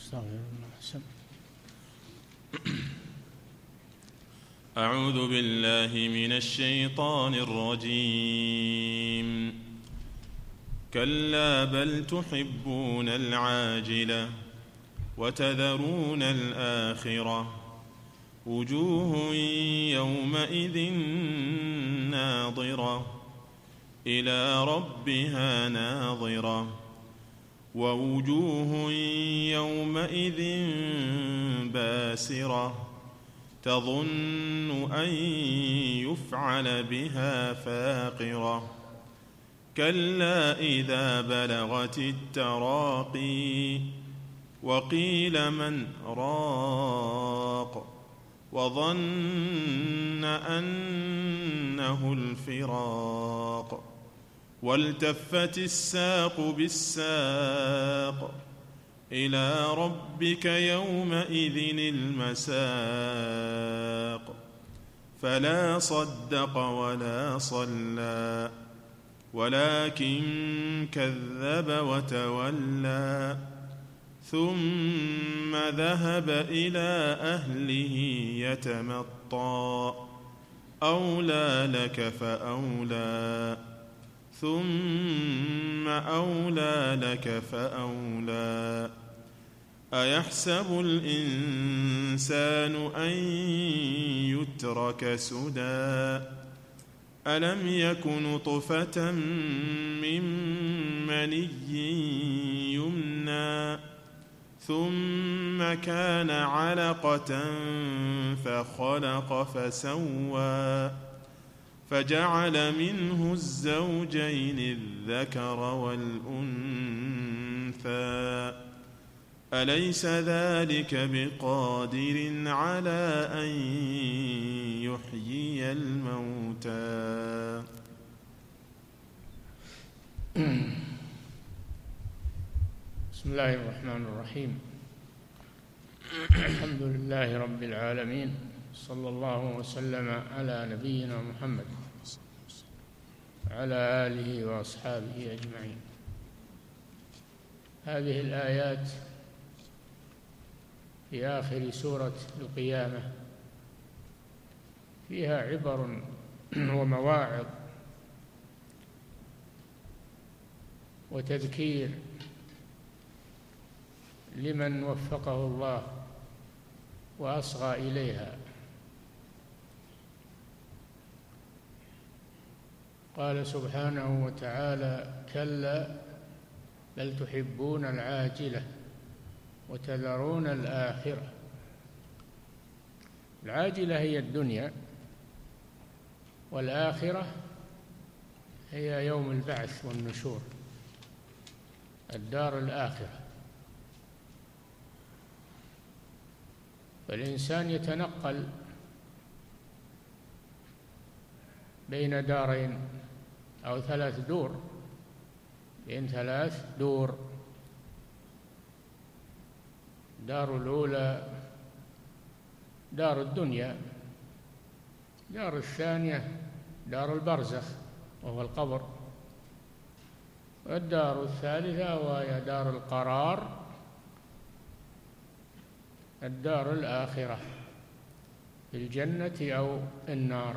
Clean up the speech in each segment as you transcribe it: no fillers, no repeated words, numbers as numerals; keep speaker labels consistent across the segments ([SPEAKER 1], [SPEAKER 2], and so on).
[SPEAKER 1] أعوذ بالله من الشيطان الرجيم. كلا بل تحبون العاجلة وتذرون الآخرة وجوه يومئذ ناظرة إلى ربها ناظرة ووجوه يومئذ باسرة تظن أن يفعل بها فاقرة كلا إذا بلغت التراقي وقيل من راق وظن أنه الفراق والتفت الساق بالساق إلى ربك يومئذ المساق فلا صدق ولا صلى ولكن كذب وتولى ثم ذهب إلى أهله يتمطى أولى لك فأولى ثم أولى لك فأولى أيحسب الإنسان أن يترك سدى ألم يك نطفة من مني يمنى ثم كان علقة فخلق فسوى فجعل منه الزوجين الذكر والأنثى أليس ذلك بقادر على أن يحيي الموتى.
[SPEAKER 2] بسم الله الرحمن الرحيم. الحمد لله رب العالمين، صلى الله وسلم على نبينا محمد وعلى آله وأصحابه أجمعين. هذه الآيات في آخر سورة القيامة فيها عبر ومواعظ وتذكير لمن وفقه الله وأصغى إليها. قال سبحانه وتعالى: كلا بل تحبون العاجلة وتذرون الآخرة. العاجلة هي الدنيا، والآخرة هي يوم البعث والنشور، الدار الآخرة. فالإنسان يتنقل بين دارين أو 3 دور، بين 3 دور: دار الأولى دار الدنيا، دار الثانية دار البرزخ وهو القبر، والدار الثالثة وهي دار القرار، الدار الآخرة في الجنة أو النار.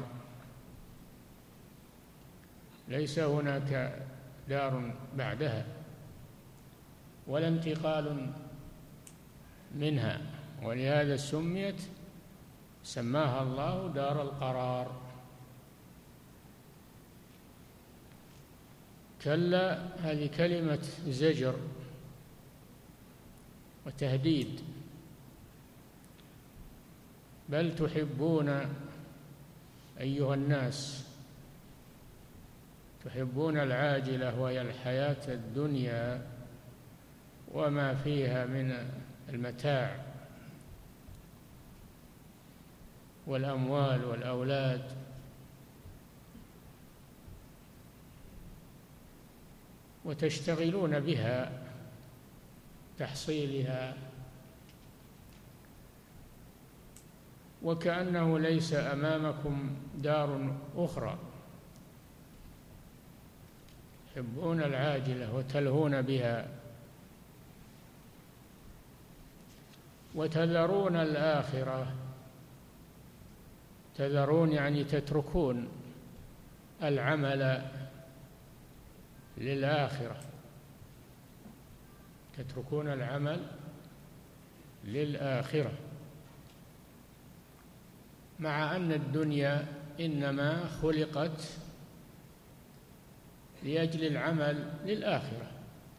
[SPEAKER 2] ليس هناك دار بعدها ولا انتقال منها، ولهذا سماها الله دار القرار. كلا هذه كلمة زجر وتهديد. بل تحبون أيها الناس، تحبون العاجلة وهي الحياة الدنيا وما فيها من المتاع والأموال والأولاد، وتشتغلون بها تحصيلها، وكأنه ليس أمامكم دار أخرى. تحبون العاجلة وتلهون بها، وتذرون الآخرة. تذرون يعني تتركون العمل للآخرة، تتركون العمل للآخرة، مع أن الدنيا إنما خلقت لأجل العمل للآخرة،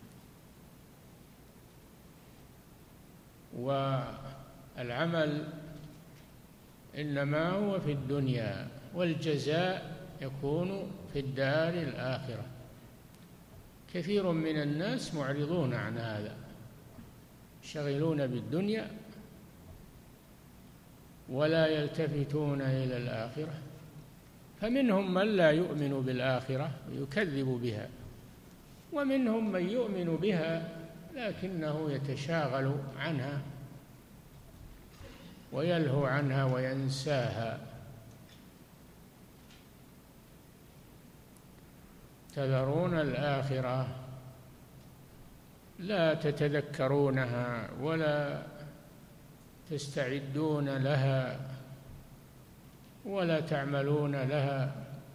[SPEAKER 2] والعمل إنما هو في الدنيا، والجزاء يكون في الدار الآخرة. كثير من الناس معرضون عن هذا، يشتغلون بالدنيا ولا يلتفتون إلى الآخرة، فمنهم من لا يؤمن بالآخرة ويكذب بها، ومنهم من يؤمن بها لكنه يتشاغل عنها ويلهو عنها وينساها. تذرون الآخرة، لا تتذكرونها ولا تستعدون لها ولا تعملون لها،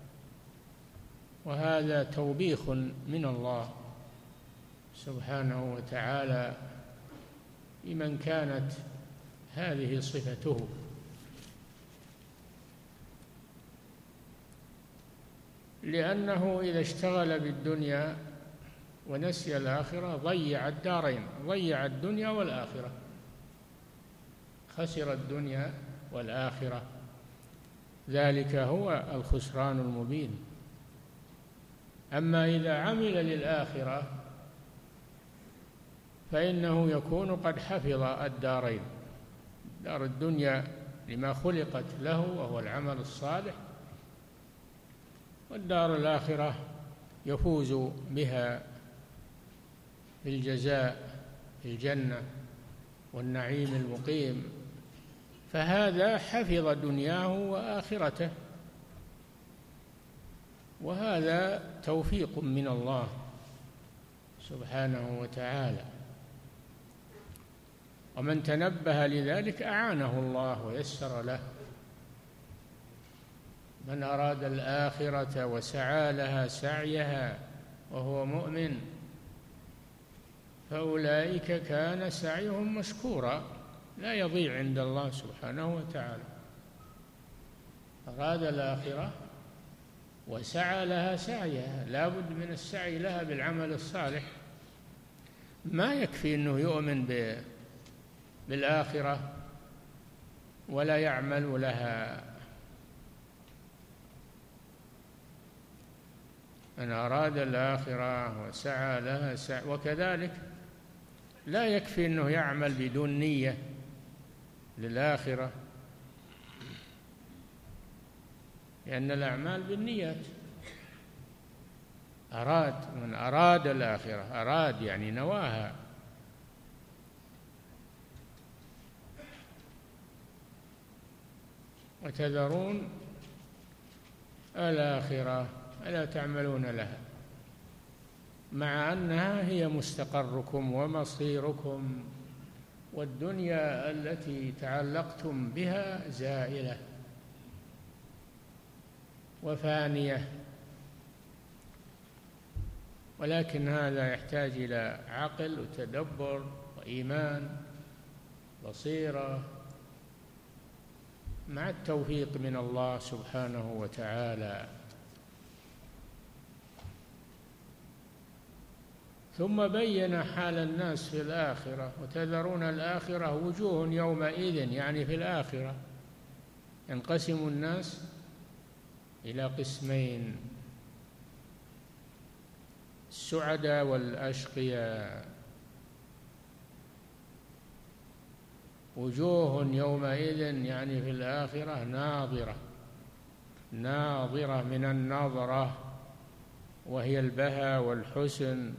[SPEAKER 2] وهذا توبيخ من الله سبحانه وتعالى لمن كانت هذه صفته. لأنه إذا اشتغل بالدنيا ونسي الآخرة ضيع الدارين، ضيع الدنيا والآخرة، خسر الدنيا والآخرة، ذلك هو الخسران المبين. أما إذا عمل للآخرة فإنه يكون قد حفظ الدارين، دار الدنيا لما خلقت له وهو العمل الصالح، والدار الآخرة يفوز بها بالجزاء في الجنة والنعيم المقيم، فهذا حفظ دنياه وآخرته، وهذا توفيق من الله سبحانه وتعالى. ومن تنبه لذلك أعانه الله ويسر له. من أراد الآخرة وسعى لها سعيها وهو مؤمن فأولئك كان سعيهم مشكورا، لا يضيع عند الله سبحانه وتعالى. أراد الآخرة وسعى لها سعيها، لا بد من السعي لها بالعمل الصالح، ما يكفي أنه يؤمن بالآخرة ولا يعمل لها. من أراد الآخرة وسعى لها سعي، وكذلك لا يكفي أنه يعمل بدون نية للآخرة، لأن الأعمال بالنيات. من أراد الآخرة، أراد يعني نواها. وتذرون الآخرة ألا تعملون لها، مع أنها هي مستقركم ومصيركم، والدنيا التي تعلقتم بها زائلة وفانية، ولكن هذا يحتاج إلى عقل وتدبر وإيمان بصيرة مع التوفيق من الله سبحانه وتعالى. ثم بين حال الناس في الآخرة. وتذرون الآخرة وجوه يومئذ، يعني في الآخرة ينقسم الناس إلى قسمين: السعداء والأشقياء. وجوه يومئذ يعني في الآخرة ناظرة، ناظرة من النظرة، وهي البهاء والحسن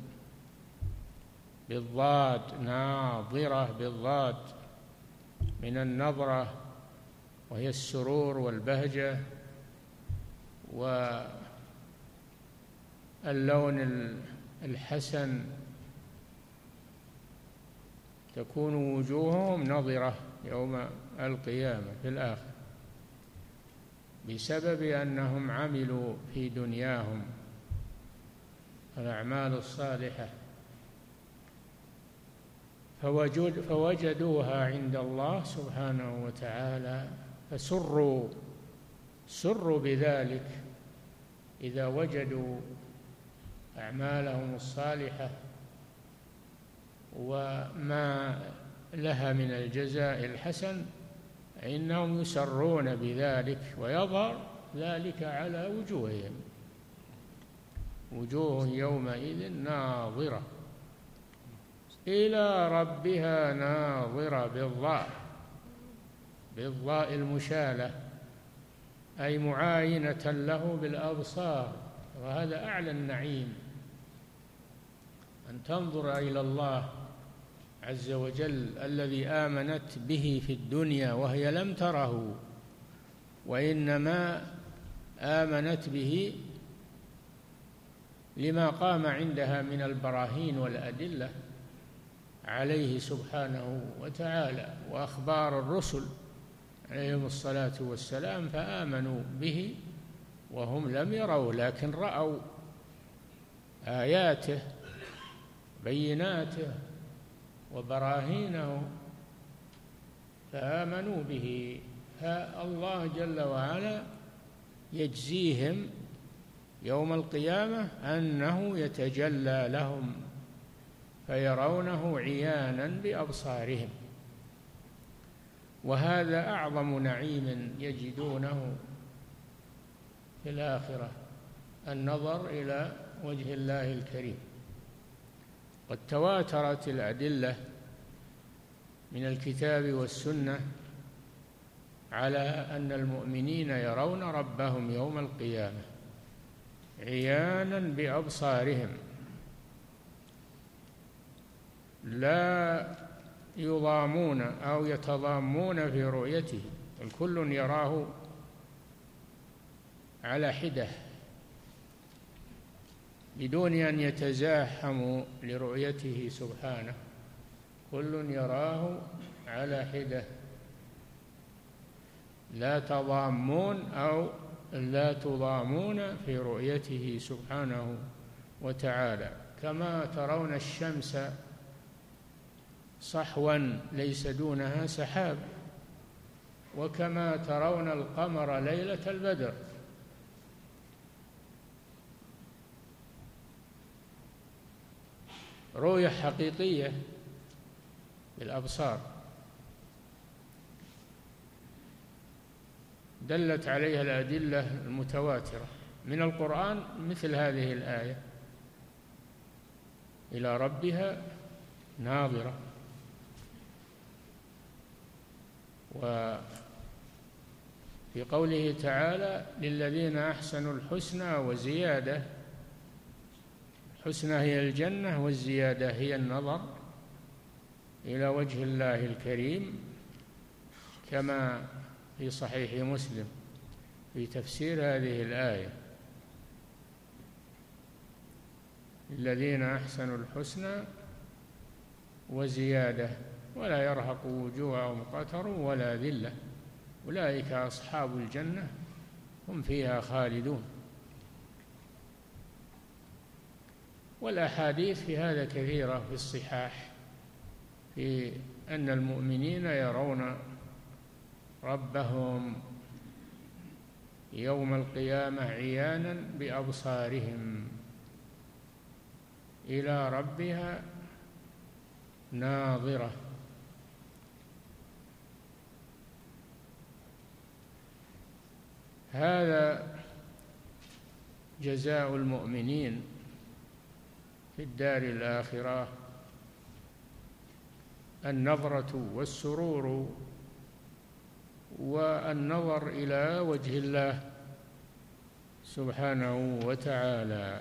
[SPEAKER 2] بالضاد، ناظرة بالضاد، من النظرة وهي السرور والبهجة واللون الحسن، تكون وجوههم نضرة يوم القيامة في الآخرة بسبب أنهم عملوا في دنياهم الأعمال الصالحة فوجدوها عند الله سبحانه وتعالى فسروا بذلك إذا وجدوا أعمالهم الصالحة وما لها من الجزاء الحسن إنهم يسرون بذلك ويظهر ذلك على وجوههم وجوه يومئذ ناظرة إلى ربها ناظرة بالضاء المشالة أي معاينة له بالأبصار وهذا أعلى النعيم أن تنظر إلى الله عز وجل الذي آمنت به في الدنيا وهي لم تره وإنما آمنت به لما قام عندها من البراهين والأدلة عليه سبحانه وتعالى وأخبار الرسل عليهم الصلاة والسلام فآمنوا به وهم لم يروا لكن رأوا آياته بيناته وبراهينه فآمنوا به فالله جل وعلا يجزيهم يوم القيامة أنه يتجلى لهم فيرونه عيانا بأبصارهم وهذا أعظم نعيم يجدونه في الآخرة النظر إلى وجه الله الكريم. قد تواترت الأدلة من الكتاب والسنة على أن المؤمنين يرون ربهم يوم القيامة عيانا بأبصارهم لا يضامون أو يتضامون في رؤيته الكل يراه على حدة بدون أن يتزاحموا لرؤيته سبحانه كل يراه على حدة لا تضامون أو لا تضامون في رؤيته سبحانه وتعالى كما ترون الشمس صحوا ليس دونها سحاب وكما ترون القمر ليلة البدر رؤية حقيقية بالأبصار دلت عليها الأدلة المتواترة من القرآن مثل هذه الآية إلى ربها ناظرة وفي قوله تعالى للذين أحسنوا الحسنى وزيادة الحسنى هي الجنة والزيادة هي النظر إلى وجه الله الكريم كما في صحيح مسلم في تفسير هذه الآية الذين أحسنوا الحسنى وزيادة ولا يرهق وجوههم قتر ولا ذلة أولئك أصحاب الجنة هم فيها خالدون. والأحاديث في هذا كثيرة في الصحاح في أن المؤمنين يرون ربهم يوم القيامة عيانا بأبصارهم إلى ربها ناظرة. هذا جزاء المؤمنين في الدار الآخرة النظرة والسرور والنظر إلى وجه الله سبحانه وتعالى.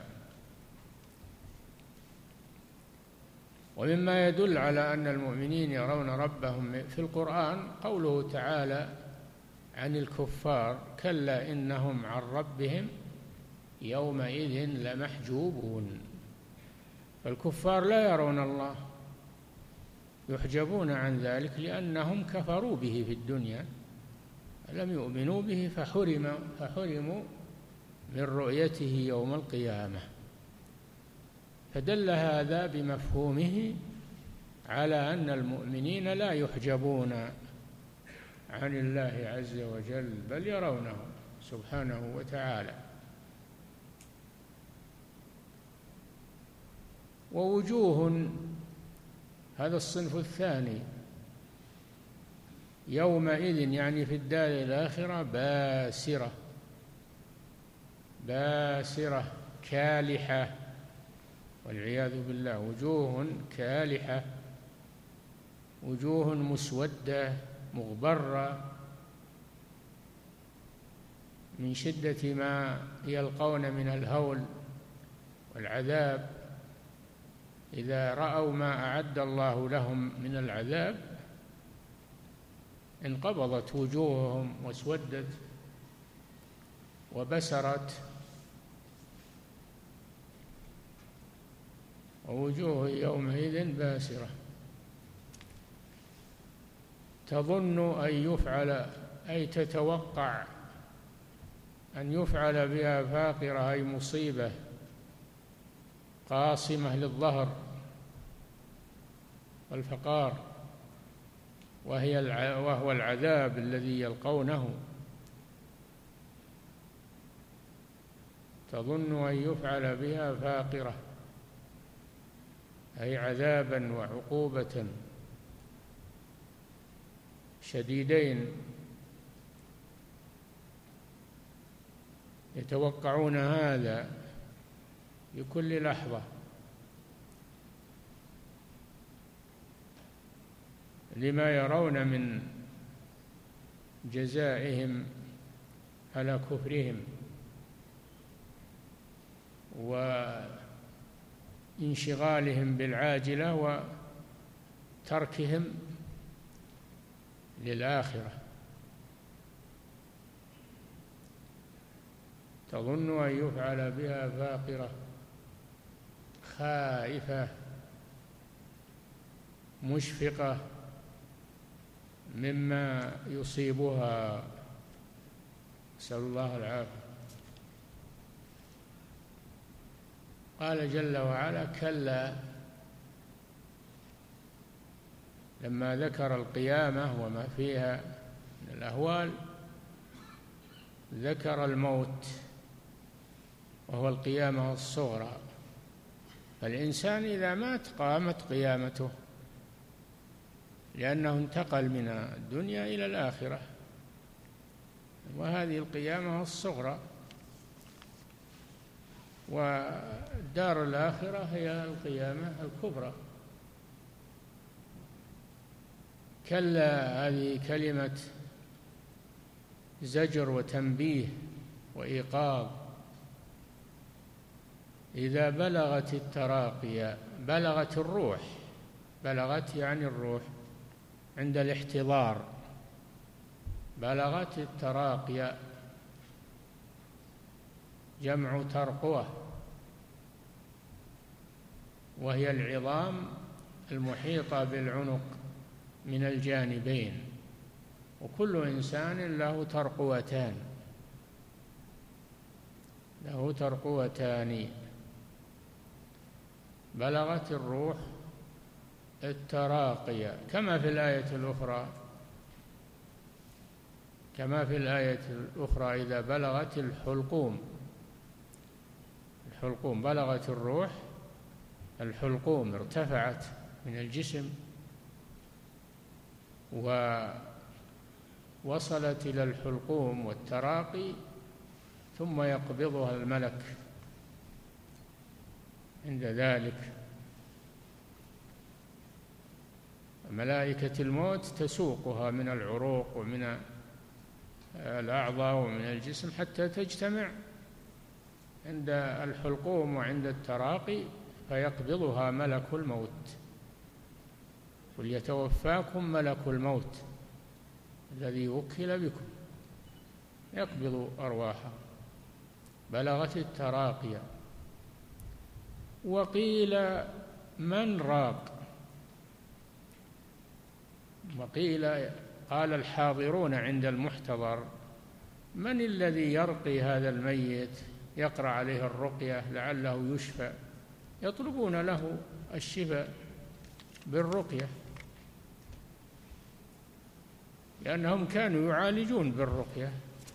[SPEAKER 2] ومما يدل على أن المؤمنين يرون ربهم في القرآن قوله تعالى عن الكفار كلا إنهم عن ربهم يومئذ لمحجوبون. فالكفار لا يرون الله يحجبون عن ذلك لأنهم كفروا به في الدنيا، لم يؤمنوا به فحرموا من رؤيته يوم القيامة. فدل هذا بمفهومه على أن المؤمنين لا يحجبون عن الله عز وجل، بل يرونه سبحانه وتعالى. ووجوه، هذا الصنف الثاني، يومئذ يعني في الدار الآخرة باسرة كالحة والعياذ بالله، وجوه كالحة، وجوه مسودة مغبرة من شدة ما يلقون من الهول والعذاب. إذا رأوا ما أعد الله لهم من العذاب انقبضت وجوههم واسودت وبسرت. ووجوه يومئذ باسرة تظن أن يفعل، أي تتوقع أن يفعل بها فاقرة، أي مصيبة قاصمة للظهر والفقار، وهو العذاب الذي يلقونه. تظن أن يفعل بها فاقرة، أي عذابا وعقوبة شديدين، يتوقعون هذا في كل لحظة، لما يرون من جزائهم على كفرهم وانشغالهم بالعاجلة وتركهم للآخرة. تظن أن يفعل بها فاقرة خائفة مشفقة مما يصيبها، نسأل الله العافية. قال جل وعلا: كلا، لما ذكر القيامة وما فيها من الأهوال ذكر الموت وهو القيامة الصغرى. فالإنسان إذا مات قامت قيامته، لأنه انتقل من الدنيا إلى الآخرة، وهذه القيامة الصغرى، والدار الآخرة هي القيامة الكبرى. كلا، هذه كلمة زجر وتنبيه وإيقاظ. إذا بلغت التراقي، بلغت الروح، بلغت يعني الروح عند الاحتضار، بلغت التراقي، جمع ترقوة، وهي العظام المحيطة بالعنق من الجانبين، وكل إنسان له ترقوتان، له ترقوتان. بلغت الروح التراقي، كما في الآية الأخرى، كما في الآية الأخرى: إذا بلغت الحلقوم، الحلقوم، بلغت الروح الحلقوم، ارتفعت من الجسم ووصلت إلى الحلقوم والتراقي، ثم يقبضها الملك عند ذلك. ملائكة الموت تسوقها من العروق ومن الأعضاء ومن الجسم حتى تجتمع عند الحلقوم وعند التراقي، فيقبضها ملك الموت. قل يتوفاكم ملك الموت الذي وكل بكم يقبض أرواحها. بلغت التراقي. وقيل من راق، وقيل قال الحاضرون عند المحتضر: من الذي يرقي هذا الميت يقرأ عليه الرقية لعله يشفى؟ يطلبون له الشفاء بالرقية، لأنهم كانوا يعالجون بالرقية،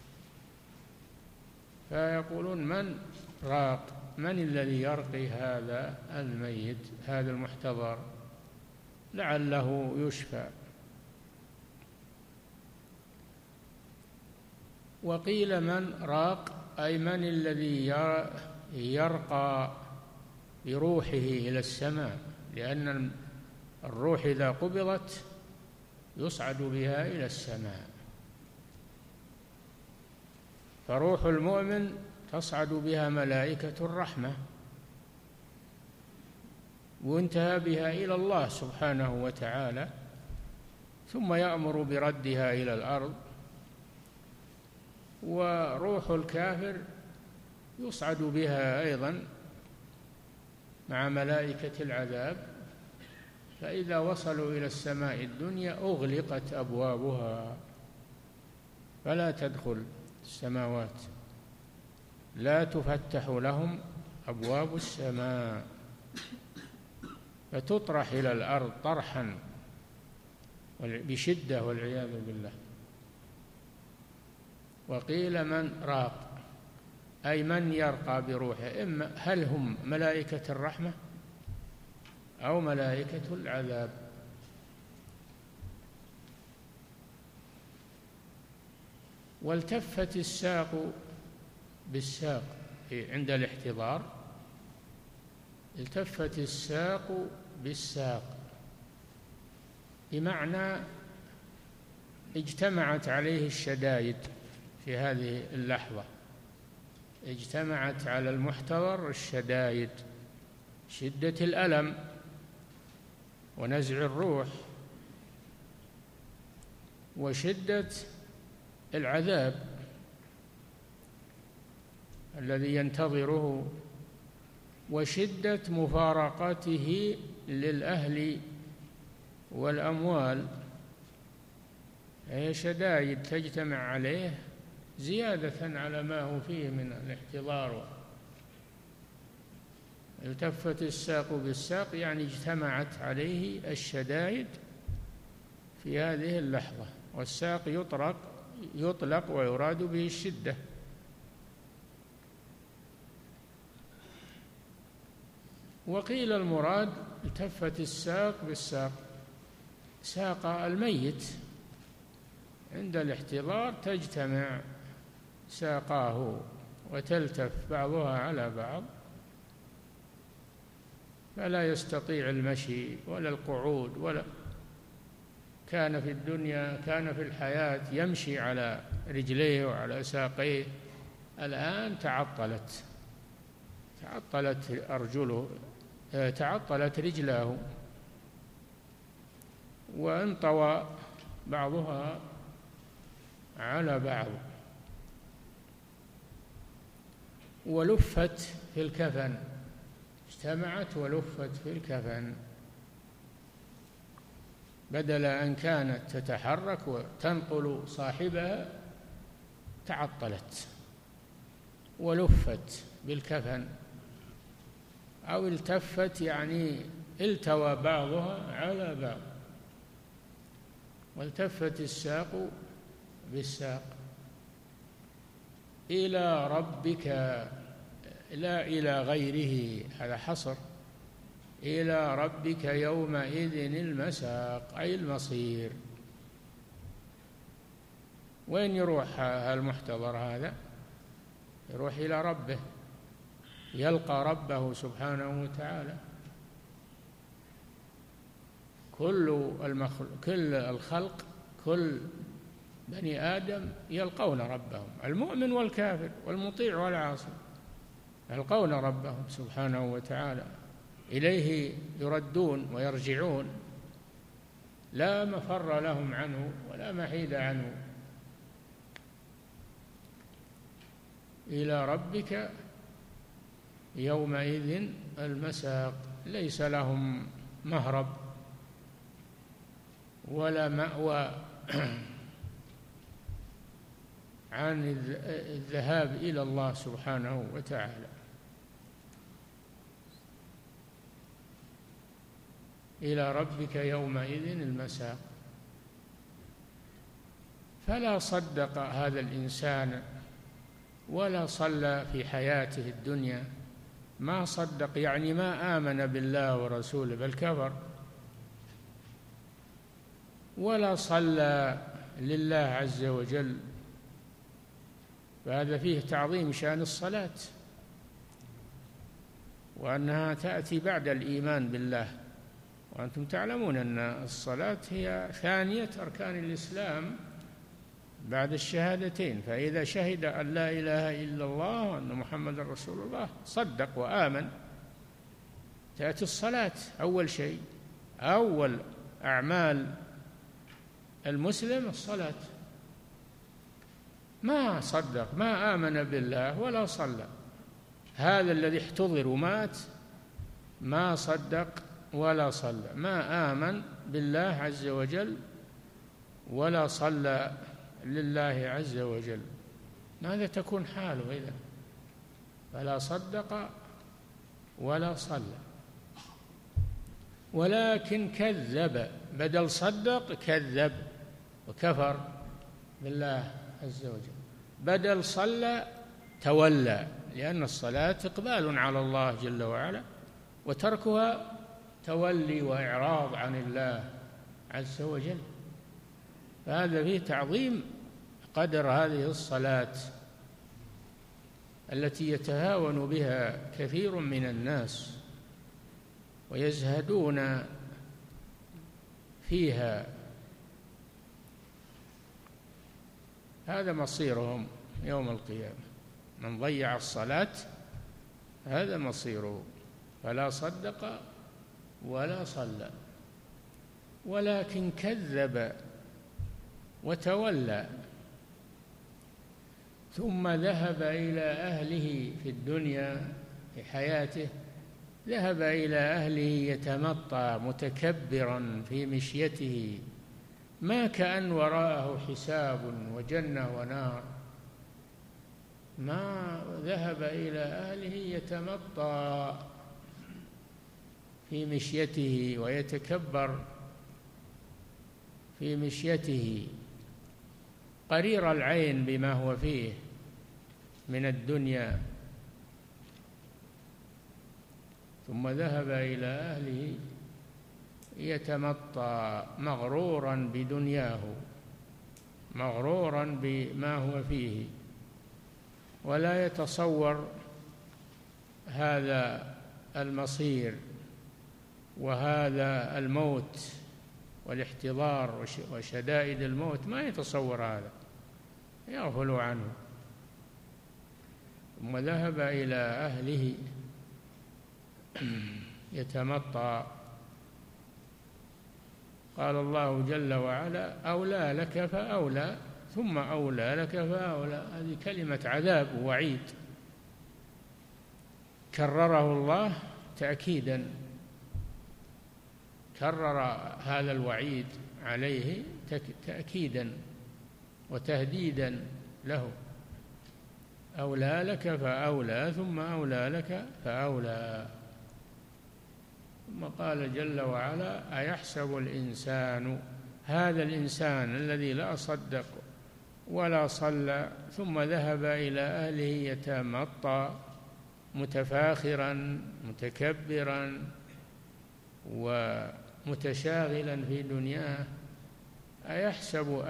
[SPEAKER 2] فيقولون: من راق؟ من الذي يرقي هذا الميت هذا المحتضر لعله يشفى؟ وقيل من راق، أي من الذي يرقى بروحه إلى السماء، لأن الروح إذا قبضت يصعد بها إلى السماء، فروح المؤمن تصعد بها ملائكة الرحمة وانتهى بها إلى الله سبحانه وتعالى، ثم يأمر بردها إلى الأرض. وروح الكافر يصعد بها أيضا مع ملائكة العذاب، فإذا وصلوا إلى السماء الدنيا أغلقت أبوابها فلا تدخل السماوات، لا تفتح لهم أبواب السماء، فتطرح إلى الأرض طرحا بشدة والعياذ بالله. وقيل من راق، أي من يرقى بروحه، إما هل هم ملائكة الرحمة أو ملائكة العذاب. والتفت الساق بالساق عند الاحتضار، التفت الساق بالساق، بمعنى اجتمعت عليه الشدائد في هذه اللحظة، اجتمعت على المحتضر الشدائد، شدة الألم ونزع الروح وشدة العذاب الذي ينتظره وشدة مفارقته للأهل والأموال، هي شدائد تجتمع عليه زيادة على ما هو فيه من الاحتضار. التفت الساق بالساق يعني اجتمعت عليه الشدائد في هذه اللحظة، والساق يطلق ويراد به الشدة. وقيل المراد التفت الساق بالساق ساق الميت، عند الاحتضار تجتمع ساقاه وتلتف بعضها على بعض، فلا يستطيع المشي ولا القعود، ولا كان في الدنيا كان في الحياة يمشي على رجليه وعلى ساقيه، الآن تعطلت أرجله، تعطلت رجلاه وانطوى بعضها على بعض، ولفت في الكفن، اجتمعت ولفت في الكفن، بدل أن كانت تتحرك وتنقل صاحبها تعطلت ولفت بالكفن، أو التفت يعني التوى بعضها على بعض. والتفت الساق بالساق إلى ربك، لا إلى غيره، هذا حصر، إلى ربك يومئذ المساق، أي المصير. وين يروح المحتضر هذا؟ يروح إلى ربه، يلقى ربه سبحانه وتعالى. كل الخلق، كل بني آدم يلقون ربهم، المؤمن والكافر والمطيع والعاصي يلقون ربهم سبحانه وتعالى، إليه يردون ويرجعون، لا مفر لهم عنه ولا محيد عنه. إلى ربك يومئذ المساق، ليس لهم مهرب ولا مأوى عن الذهاب إلى الله سبحانه وتعالى. إلى ربك يومئذ المساق. فلا صدق هذا الإنسان ولا صلى في حياته الدنيا، ما صدق يعني ما آمن بالله ورسوله بل كفر، ولا صلى لله عز وجل، فهذا فيه تعظيم شأن الصلاة، وأنها تأتي بعد الإيمان بالله، وأنتم تعلمون أن الصلاة هي ثانية أركان الإسلام بعد الشهادتين، فإذا شهد أن لا إله إلا الله وأن محمد رسول الله صدق وآمن، تأتي الصلاة أول شيء. أول أعمال المسلم الصلاة. ما صدق، ما آمن بالله ولا صلى، هذا الذي احتضر ومات ما صدق ولا صلى، ما آمن بالله عز وجل ولا صلى لله عز وجل، ماذا تكون حاله إذن؟ فلا صدق ولا صلى، ولكن كذب، بدل صدق كذب وكفر بالله عز وجل، بدل صلى تولى، لأن الصلاة إقبال على الله جل وعلا، وتركها تولي وإعراض عن الله عز وجل. فهذا فيه تعظيم قدر هذه الصلاة التي يتهاون بها كثير من الناس ويزهدون فيها، هذا مصيرهم يوم القيامة. من ضيع الصلاة هذا مصيره. فلا صدق ولا صلى ولكن كذب وتولى، ثم ذهب إلى أهله في الدنيا في حياته، ذهب إلى أهله يتمطى متكبرا في مشيته، ما كأن وراءه حساب وجنة ونار، ما ذهب إلى أهله يتمطى في مشيته ويتكبر في مشيته، قرير العين بما هو فيه من الدنيا، ثم ذهب إلى أهله يتمطى مغرورا بدنياه، مغرورا بما هو فيه، ولا يتصور هذا المصير وهذا الموت والاحتضار وشدائد الموت، ما يتصور هذا، يغفل عنه. ثم ذهب إلى أهله يتمطى. قال الله جل وعلا: أولى لك فأولى ثم أولى لك فأولى. هذه كلمة عذاب ووعيد كرره الله تأكيدا، كرر هذا الوعيد عليه تأكيدا وتهديدا له. أولى لك فأولى ثم أولى لك فأولى. ثم قال جل وعلا: أيحسب الإنسان، هذا الإنسان الذي لا صدق ولا صلى ثم ذهب إلى أهله يتمطى متفاخرا متكبرا ومتشاغلا في دنياه، أيحسب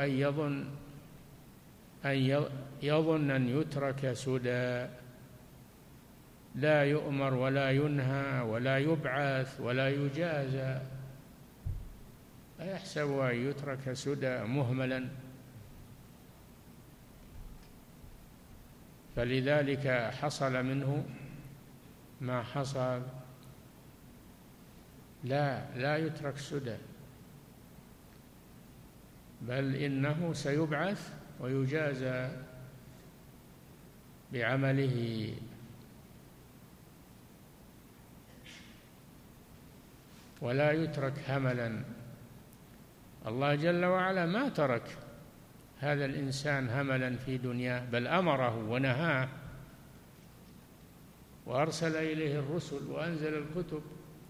[SPEAKER 2] أن يظن أن يترك سدى، لا يؤمر ولا ينهى ولا يبعث ولا يجازى، أيحسب أن يترك سدى مهملا. فلذلك حصل منه ما حصل. لا يترك سدى، بل إنه سيبعث ويجازى بعمله. ولا يترك هملا. الله جل وعلا ما ترك هذا الإنسان هملا في دنياه، بل أمره ونهاه وأرسل إليه الرسل وأنزل الكتب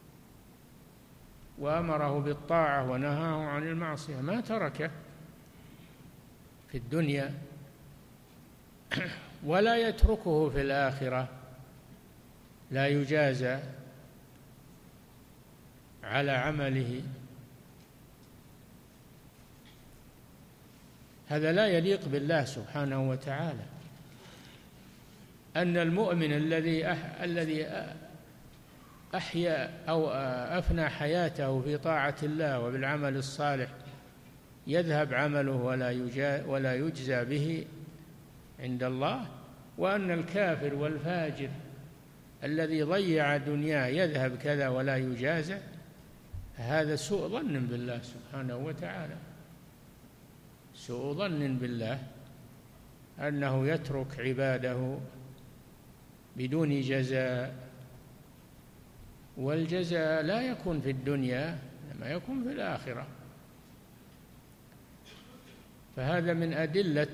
[SPEAKER 2] وأمره بالطاعة ونهاه عن المعصية، ما تركه في الدنيا ولا يتركه في الآخرة، لا يجازى على عمله. هذا لا يليق بالله سبحانه وتعالى، أن المؤمن الذي أحيا أو أفنى حياته في طاعة الله وبالعمل الصالح يذهب عمله ولا يجزى به عند الله، وأن الكافر والفاجر الذي ضيع دنياه يذهب كذا ولا يجازى، هذا سوء ظن بالله سبحانه وتعالى، سوء ظن بالله أنه يترك عباده بدون جزاء، والجزاء لا يكون في الدنيا إنما يكون في الآخرة. فهذا من أدلة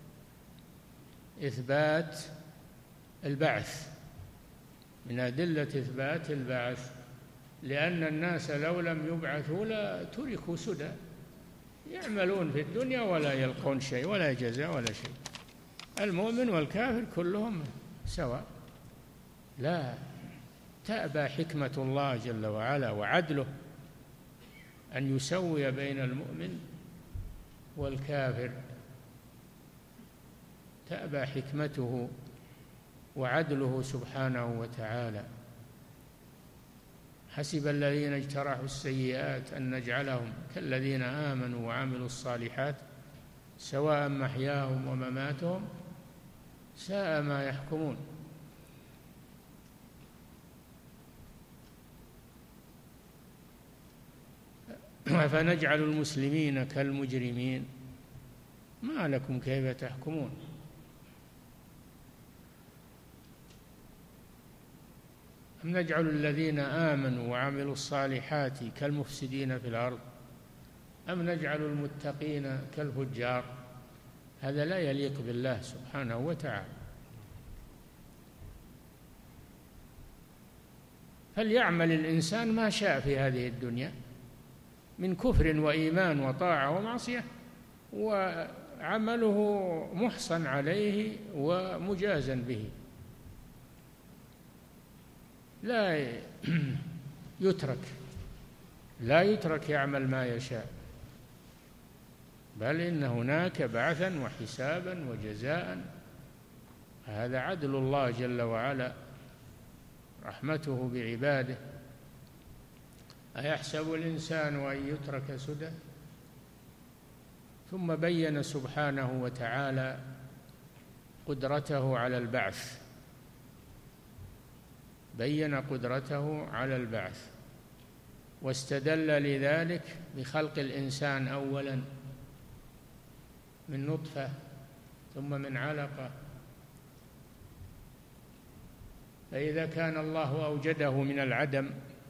[SPEAKER 2] إثبات البعث، من أدلة إثبات البعث، لأن الناس لو لم يبعثوا لا تركوا سدى، يعملون في الدنيا ولا يلقون شيء ولا جزاء ولا شيء، المؤمن والكافر كلهم سواء. لا، تأبى حكمة الله جل وعلا وعدله أن يسوي بين المؤمن والكافر، تأبى حكمته وعدله سبحانه وتعالى. حسب الذين اجترحوا السيئات أن نجعلهم كالذين آمنوا وعملوا الصالحات سواء محياهم ومماتهم ساء ما يحكمون. فنجعل المسلمين كالمجرمين ما لكم كيف تحكمون. أم نجعل الذين آمنوا وعملوا الصالحات كالمفسدين في الأرض أم نجعل المتقين كالفجار. هذا لا يليق بالله سبحانه وتعالى. فليعمل الإنسان ما شاء في هذه الدنيا من كفر وإيمان وطاعة ومعصية، وعمله محصن عليه ومجازا به، لا يترك يعمل ما يشاء، بل إن هناك بعثا وحسابا وجزاء. هذا عدل الله جل وعلا، رحمته بعباده. أيحسب الإنسان أن يترك سدى؟ ثم بين سبحانه وتعالى قدرته على البعث، بين قدرته على البعث، واستدل لذلك بخلق الإنسان أولا من نطفة ثم من علقة. فإذا كان الله أوجده من العدم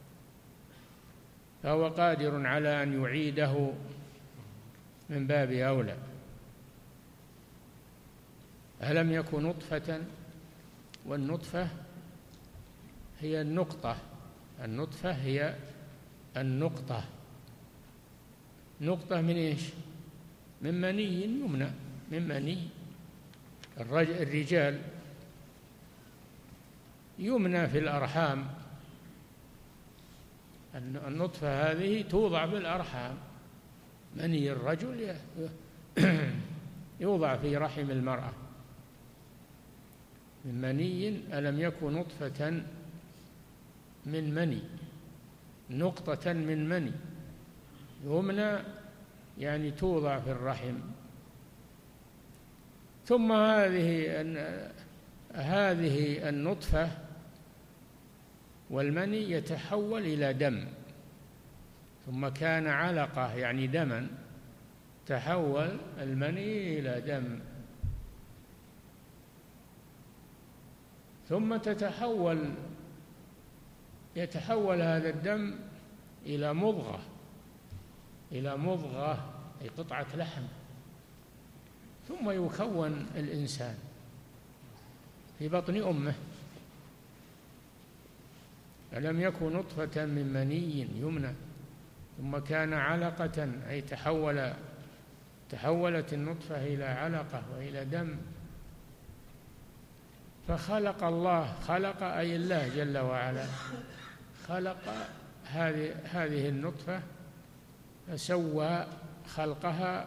[SPEAKER 2] فهو قادر على أن يعيده من باب أولى. ألم يكن نطفة، والنطفة هي النقطة، النطفة هي النقطة. نقطة من إيش؟ من مني يمنى، من مني. الرجال يمنى في الأرحام، النطفة هذه توضع بالأرحام، مني الرجل يوضع في رحم المرأة من مني. ألم يكن نطفة من مني، نقطة من مني يمنى يعني توضع في الرحم. ثم هذه النطفة والمني يتحول إلى دم، ثم كان علقة يعني دما، تحول المني إلى دم، ثم يتحول هذا الدم إلى مضغة، إلى مضغة أي قطعة لحم، ثم يكون الإنسان في بطن أمه. ألم يكن نطفة من مني يمنى ثم كان علقة أي تحولت النطفة إلى علقة وإلى دم، فخلق الله، خلق أي الله جل وعلا خلق هذه النطفة، فسوى خلقها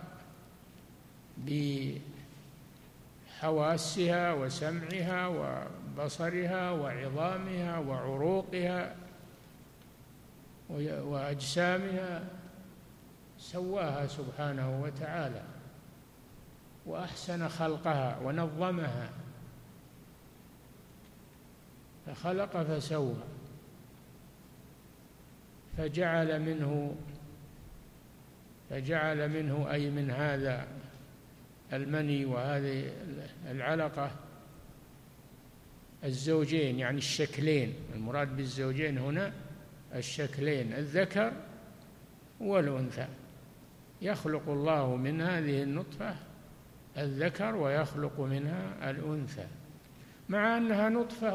[SPEAKER 2] بحواسها وسمعها وبصرها وعظامها وعروقها وأجسامها، سواها سبحانه وتعالى وأحسن خلقها ونظمها، فخلق فسوى، فجعل منه أي من هذا المني وهذه العلقة الزوجين، يعني الشكلين، المراد بالزوجين هنا الشكلين الذكر والأنثى. يخلق الله من هذه النطفة الذكر ويخلق منها الأنثى، مع أنها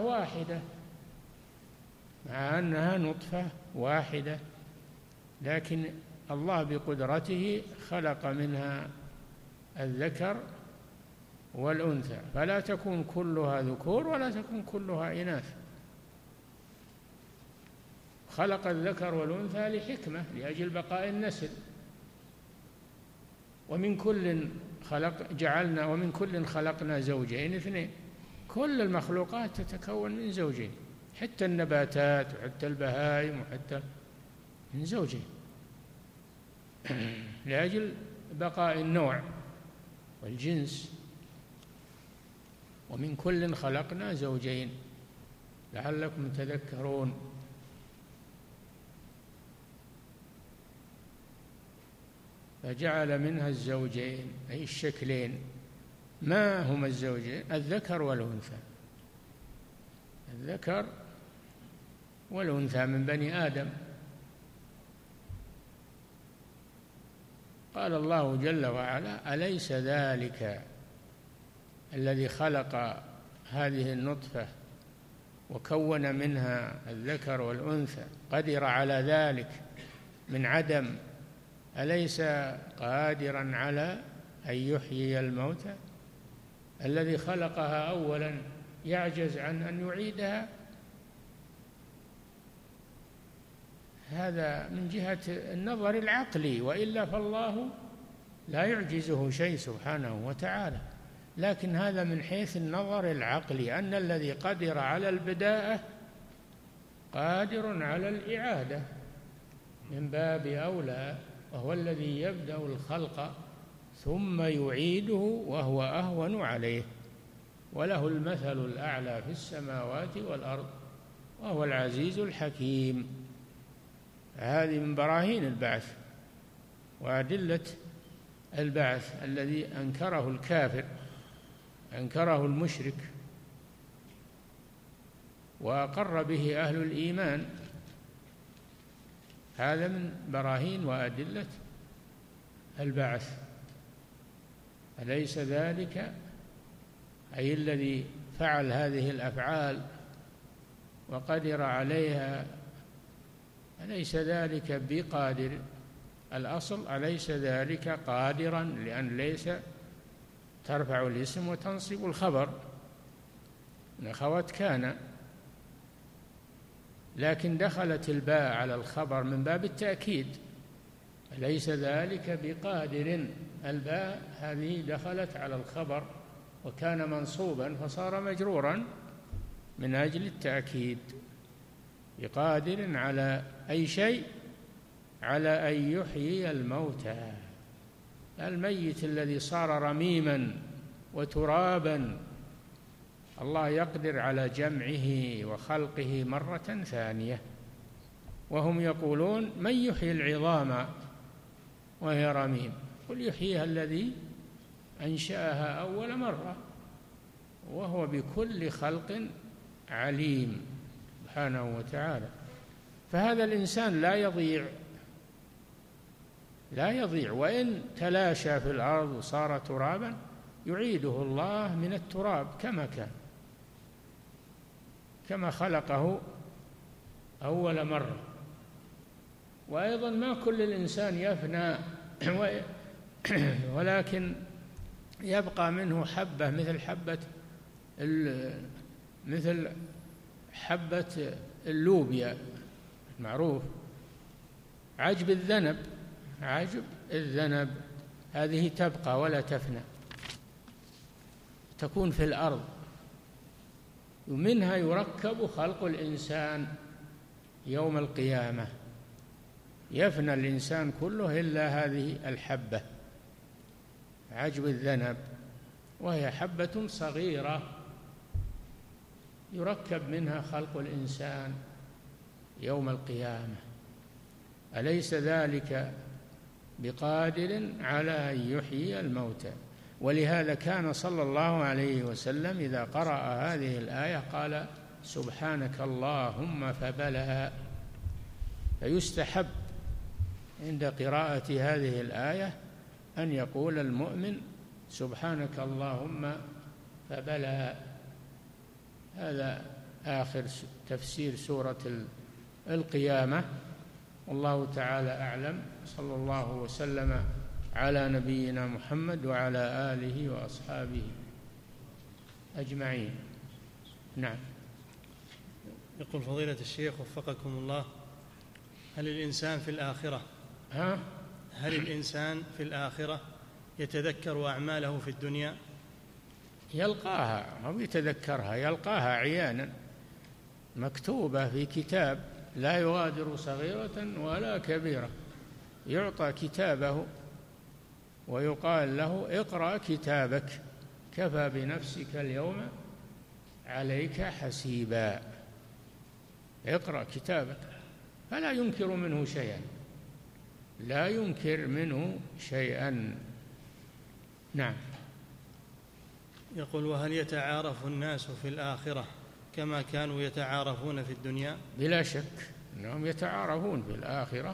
[SPEAKER 2] نطفة واحدة، لكن الله بقدرته خلق منها الذكر والأنثى، فلا تكون كلها ذكور ولا تكون كلها إناث. خلق الذكر والأنثى لحكمة، لأجل بقاء النسل. ومن كل خلقنا زوجين اثنين. كل المخلوقات تتكون من زوجين، حتى النباتات وحتى البهائم وحتى من زوجين، لأجل بقاء النوع والجنس. ومن كل خلقنا زوجين لعلكم تذكرون. فجعل منها الزوجين أي الشكلين. ما هما الزوجين؟ الذكر والأنثى، الذكر والأنثى من بني آدم. قال الله جل وعلا: أليس ذلك الذي خلق هذه النطفة وكون منها الذكر والأنثى قدر على ذلك من عدم؟ أليس قادرا على أن يحيي الموتى؟ الذي خلقها أولا يعجز عن أن يعيدها؟ هذا من جهة النظر العقلي، وإلا فالله لا يعجزه شيء سبحانه وتعالى. لكن هذا من حيث النظر العقلي، أن الذي قدر على البداءة قادر على الإعادة من باب أولى، وهو الذي يبدأ الخلق ثم يعيده وهو أهون عليه، وله المثل الأعلى في السماوات والأرض وهو العزيز الحكيم. هذه من براهين البعث وأدلة البعث الذي أنكره الكافر، أنكره المشرك، وأقر به أهل الإيمان. هذا من براهين وأدلة البعث. أليس ذلك أي الذي فعل هذه الأفعال وقدر عليها، أليس ذلك بقادر؟ الأصل أليس ذلك قادرا، لأن ليس ترفع الاسم وتنصب الخبر من أخوات كان، لكن دخلت الباء على الخبر من باب التأكيد. أليس ذلك بقادر، الباء هذه دخلت على الخبر وكان منصوبا فصار مجرورا من أجل التأكيد. بقادر على أي شيء؟ على أن يحيي الموتى، الميت الذي صار رميما وترابا، الله يقدر على جمعه وخلقه مرة ثانية. وهم يقولون: من يحيي العظام وهي رميم؟ قل يحييها الذي أنشأها أول مرة وهو بكل خلق عليم سبحانه وتعالى. فهذا الإنسان لا يضيع لا يضيع، وإن تلاشى في الأرض وصار ترابا يعيده الله من التراب كما كان، كما خلقه أول مرة. وأيضا ما كل الإنسان يفنى ولكن يبقى منه حبة مثل حبة اللوبيا المعروف، عجب الذنب هذه تبقى ولا تفنى، تكون في الأرض، ومنها يركب خلق الإنسان يوم القيامة. يفنى الإنسان كله إلا هذه الحبة عجب الذنب، وهي حبة صغيرة يركب منها خلق الإنسان يوم القيامة. أليس ذلك بقادر على أن يحيي الموتى؟ ولهذا كان صلى الله عليه وسلم إذا قرأ هذه الآية قال سبحانك اللهم فبلى. فيستحب عند قراءة هذه الآية أن يقول المؤمن سبحانك اللهم فبلى. هذا آخر تفسير سورة القيامة، والله تعالى أعلم. صلى الله وسلم على نبينا محمد وعلى آله وأصحابه أجمعين. نعم.
[SPEAKER 3] يقول فضيلة الشيخ وفقكم الله، هل الإنسان في الآخرة يتذكر أعماله في الدنيا؟
[SPEAKER 2] يلقاها أو يتذكرها، يلقاها عيانا مكتوبة في كتاب لا يغادر صغيرة ولا كبيرة، يعطى كتابه ويقال له اقرأ كتابك كفى بنفسك اليوم عليك حسيبا. اقرأ كتابك، فلا ينكر منه شيئا، لا ينكر منه شيئا. نعم.
[SPEAKER 3] يقول وهل يتعارف الناس في الآخرة كما كانوا يتعارفون في الدنيا؟
[SPEAKER 2] بلا شك أنهم يتعارفون في الآخرة،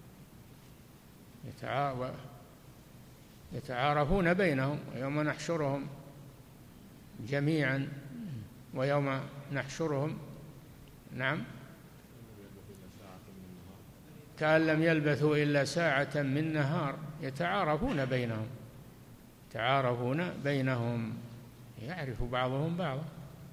[SPEAKER 2] يتعارفون بينهم. ويوم نحشرهم جميعا ويوم نحشرهم نعم كأن لم يلبثوا إلا ساعة من نهار. يتعارفون بينهم، يعرف بعضهم بعضا،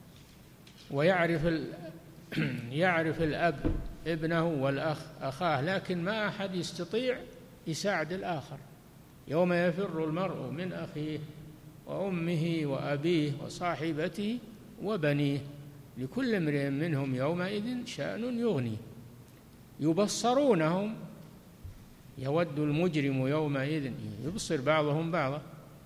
[SPEAKER 2] يعرف الأب ابنه والأخ أخاه، لكن ما أحد يستطيع يساعد الآخر. يوم يفر المرء من أخيه وأمه وأبيه وصاحبته وبنيه لكل امرئ منهم يومئذ شأن يغنيه. يبصرونهم، يود المجرم يومئذ يبصر بعضهم بعضا.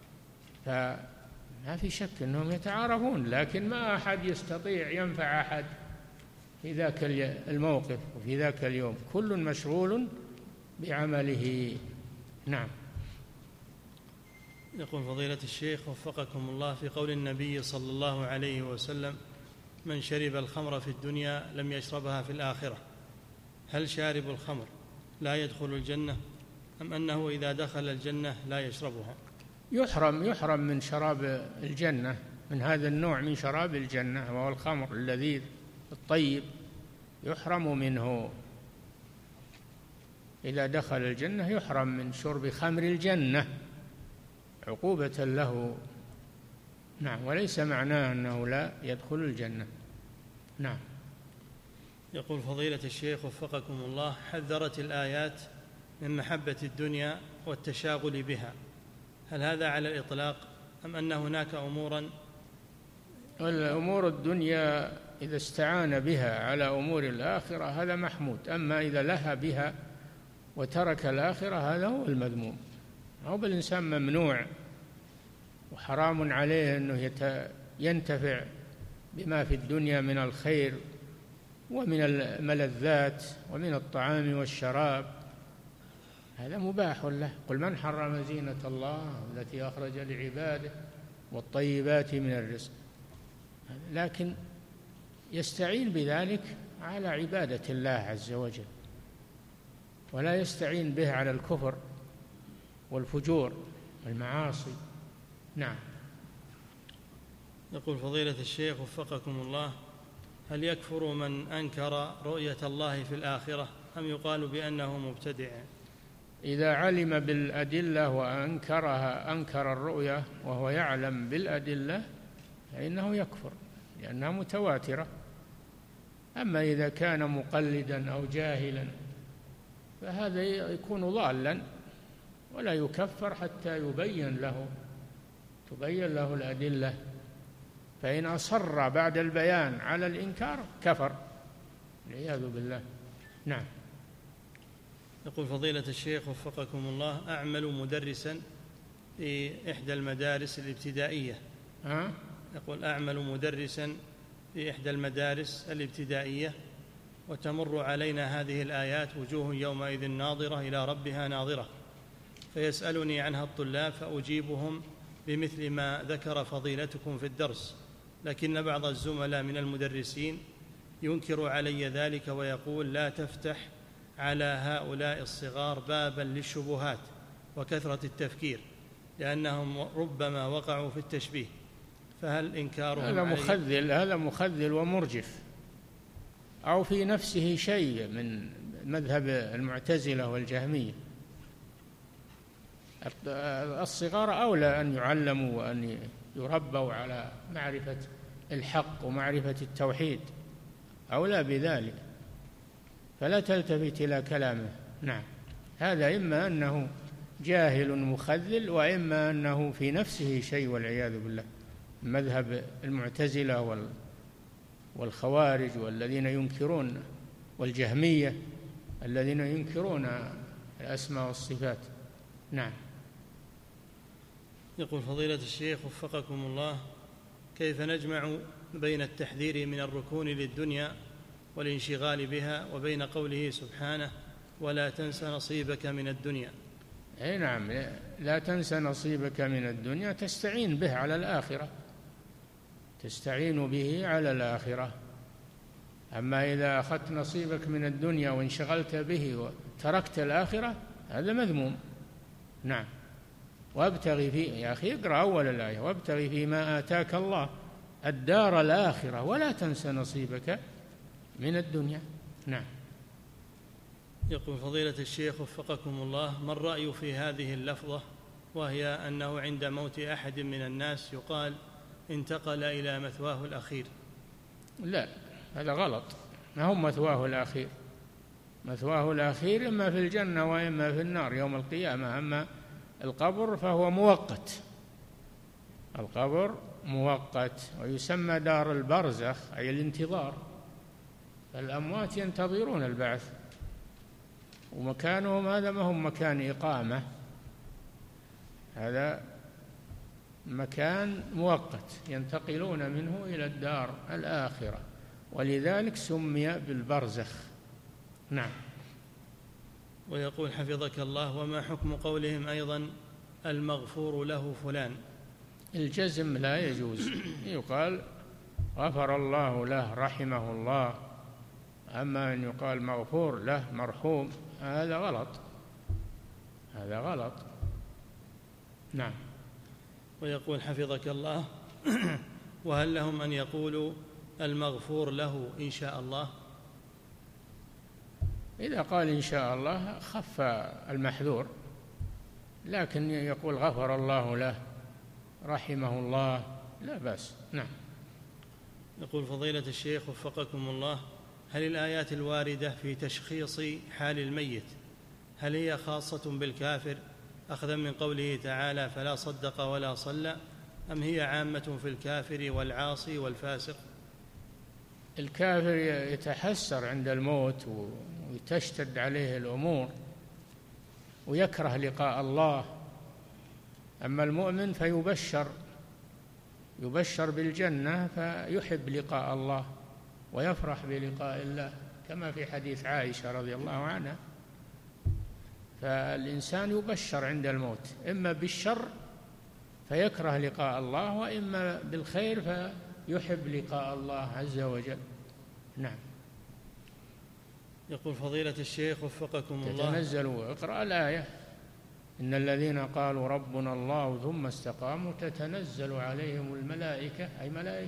[SPEAKER 2] فما في شك أنهم يتعارفون، لكن ما أحد يستطيع ينفع أحد في ذاك الموقف وفي ذاك اليوم، كل مشغول بعمله. نعم.
[SPEAKER 3] يقول فضيلة الشيخ وفقكم الله، في قول النبي صلى الله عليه وسلم من شرب الخمر في الدنيا لم يشربها في الآخرة، هل شارب الخمر لا يدخل الجنة أم أنه إذا دخل الجنة لا يشربها؟
[SPEAKER 2] يحرم من شراب الجنة، من هذا النوع من شراب الجنة وهو الخمر اللذيذ الطيب، يحرم منه إذا دخل الجنة، يحرم من شرب خمر الجنة عقوبة له. نعم. وليس معناه أنه لا يدخل الجنة. نعم.
[SPEAKER 3] يقول فضيلة الشيخ وفقكم الله، حذرت الآيات من محبة الدنيا والتشاغل بها، هل هذا على الإطلاق أم أن هناك
[SPEAKER 2] الأمور الدنيا إذا استعان بها على أمور الآخرة هذا محمود، أما إذا لهى بها وترك الآخرة هذا هو المذموم. هو بالإنسان ممنوع وحرام عليه أنه ينتفع بما في الدنيا من الخير ومن الملذات ومن الطعام والشراب، هذا مباح له. قل من حرم زينة الله التي أخرج لعباده والطيبات من الرزق، لكن يستعين بذلك على عبادة الله عز وجل، ولا يستعين به على الكفر والفجور والمعاصي. نعم.
[SPEAKER 3] يقول فضيلة الشيخ وفقكم الله: هل يكفر من أنكر رؤية الله في الآخرة أم يقال بأنه مبتدع؟
[SPEAKER 2] إذا علم بالأدلة وأنكرها، أنكر الرؤية وهو يعلم بالأدلة، فإنه يكفر لأنها متواترة. أما إذا كان مقلدا أو جاهلا فهذا يكون ضالا ولا يكفر حتى تبين له الأدلة، فإن أصر بعد البيان على الإنكار كفر والعياذ بالله. نعم.
[SPEAKER 3] يقول فضيلة الشيخ وفقكم الله: أعمل مدرسا في إحدى المدارس الابتدائية. يقول: أعمل مدرسا في إحدى المدارس الابتدائية، وتمر علينا هذه الآيات: وجوه يومئذ ناظرة إلى ربها ناظرة، فيسألني عنها الطلاب فأجيبهم بمثل ما ذكر فضيلتكم في الدرس، لكن بعض الزملاء من المدرسين ينكر علي ذلك ويقول: لا تفتح على هؤلاء الصغار بابا للشبهات وكثرة التفكير، لأنهم ربما وقعوا في التشبيه، فهل إنكارهم
[SPEAKER 2] هذا مخذل ومرجف، أو في نفسه شيء من مذهب المعتزلة والجهمية. الصغار أولى أن يعلموا وأن يربوا على معرفة الحق ومعرفة التوحيد، أولى بذلك، فلا تلتفت إلى كلامه. نعم. هذا إما أنه جاهل مخذل، وإما أنه في نفسه شيء والعياذ بالله، مذهب المعتزلة والخوارج والذين ينكرون، والجهمية الذين ينكرون الأسماء والصفات. نعم.
[SPEAKER 3] يقول فضيلة الشيخ وفقكم الله: كيف نجمع بين التحذير من الركون للدنيا والانشغال بها وبين قوله سبحانه: ولا تنس نصيبك من الدنيا؟
[SPEAKER 2] أي نعم، لا تنس نصيبك من الدنيا، تستعين به على الآخرة، تستعين به على الآخرة. أما إذا أخذت نصيبك من الدنيا وانشغلت به وتركت الآخرة هذا مذموم. نعم. وابتغي يا أخي اقرأ أول الآية: وابتغي فيما آتاك الله الدار الآخرة ولا تنس نصيبك من الدنيا. نعم.
[SPEAKER 3] يقول فضيلة الشيخ وفقكم الله: ما الرأي في هذه اللفظة، وهي أنه عند موت أحد من الناس يقال: انتقل إلى مثواه الأخير؟
[SPEAKER 2] لا، هذا غلط، ما هو مثواه الأخير. مثواه الأخير إما في الجنة وإما في النار يوم القيامة. أما القبر فهو مؤقت، القبر مؤقت، ويسمى دار البرزخ أي الانتظار، فالأموات ينتظرون البعث، ومكانهم هذا ما هم مكان إقامة، هذا مكان مؤقت ينتقلون منه إلى الدار الآخرة، ولذلك سمي بالبرزخ. نعم.
[SPEAKER 3] ويقول حفظك الله: وما حكم قولهم أيضا: المغفور له فلان؟
[SPEAKER 2] الجزم لا يجوز، يقال غفر الله له رحمه الله، أما أن يقال مغفور له مرحوم هذا غلط، هذا غلط. نعم.
[SPEAKER 3] ويقول حفظك الله: وهل لهم أن يقولوا المغفور له إن شاء الله؟
[SPEAKER 2] إذا قال إن شاء الله خف المحذور، لكن يقول غفر الله له رحمه الله لا بأس. نعم.
[SPEAKER 3] يقول فضيلة الشيخ وفقكم الله: هل الآيات الواردة في تشخيص حال الميت هل هي خاصة بالكافر أخذا من قوله تعالى: فلا صدق ولا صلى، أم هي عامة في الكافر والعاصي والفاسق؟
[SPEAKER 2] الكافر يتحسر عند الموت وتشتد عليه الأمور ويكره لقاء الله، أما المؤمن يبشر بالجنة فيحب لقاء الله ويفرح بلقاء الله، كما في حديث عائشة رضي الله عنها. فالإنسان يبشر عند الموت إما بالشر فيكره لقاء الله، وإما بالخير فيحب لقاء الله عز وجل. نعم.
[SPEAKER 3] يقول فضيلة الشيخ وفقكم الله:
[SPEAKER 2] تتنزل اقرأ الآية: إن الذين قالوا ربنا الله ثم استقاموا تتنزل عليهم الملائكة، أي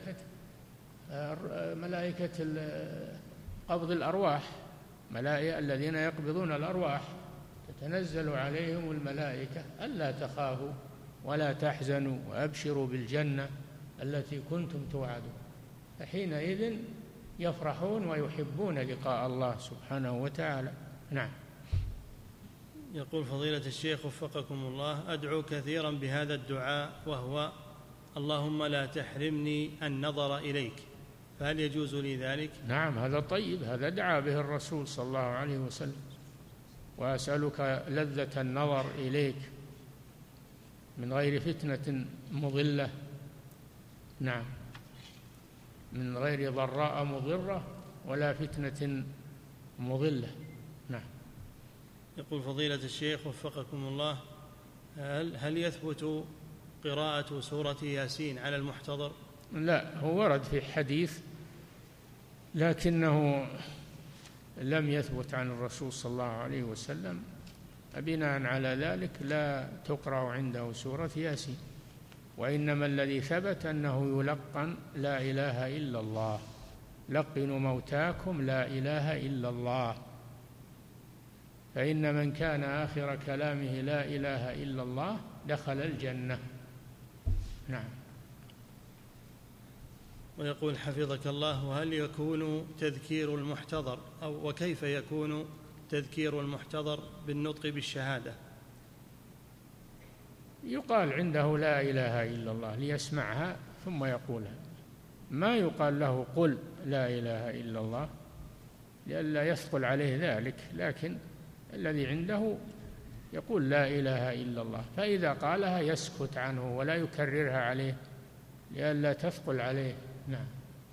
[SPEAKER 2] ملائكة قبض الأرواح، ملائكة الذين يقبضون الأرواح، تتنزل عليهم الملائكة ألا تخافوا ولا تحزنوا وأبشروا بالجنة التي كنتم توعدون. فحينئذ يفرحون ويحبون لقاء الله سبحانه وتعالى. نعم.
[SPEAKER 3] يقول فضيلة الشيخ وفقكم الله: أدعو كثيرا بهذا الدعاء وهو: اللهم لا تحرمني النظر إليك، فهل يجوز لي ذلك؟
[SPEAKER 2] نعم، هذا طيب، هذا دعا به الرسول صلى الله عليه وسلم: وأسألك لذة النظر إليك من غير فتنة مضلة، نعم، من غير ضراء مضرة ولا فتنة مضلة. نعم.
[SPEAKER 3] يقول فضيلة الشيخ وفقكم الله: هل يثبت قراءة سورة ياسين على المحتضر؟
[SPEAKER 2] لا، هو ورد في حديث لكنه لم يثبت عن الرسول صلى الله عليه وسلم، بناء على ذلك لا تقرأ عنده سورة ياسين، وإنما الذي ثبت أنه يلقن لا إله إلا الله، لقنوا موتاكم لا إله إلا الله، فإن من كان آخر كلامه لا إله إلا الله دخل الجنة. نعم.
[SPEAKER 3] ويقول حفظك الله: وهل يكون تذكير المحتضر وكيف يكون تذكير المحتضر بالنطق بالشهادة؟
[SPEAKER 2] يقال عنده لا إله إلا الله ليسمعها ثم يقولها، ما يقال له قل لا إله إلا الله لئلا يثقل عليه ذلك، لكن الذي عنده يقول لا إله إلا الله، فإذا قالها يسكت عنه ولا يكررها عليه لئلا تثقل عليه. نعم.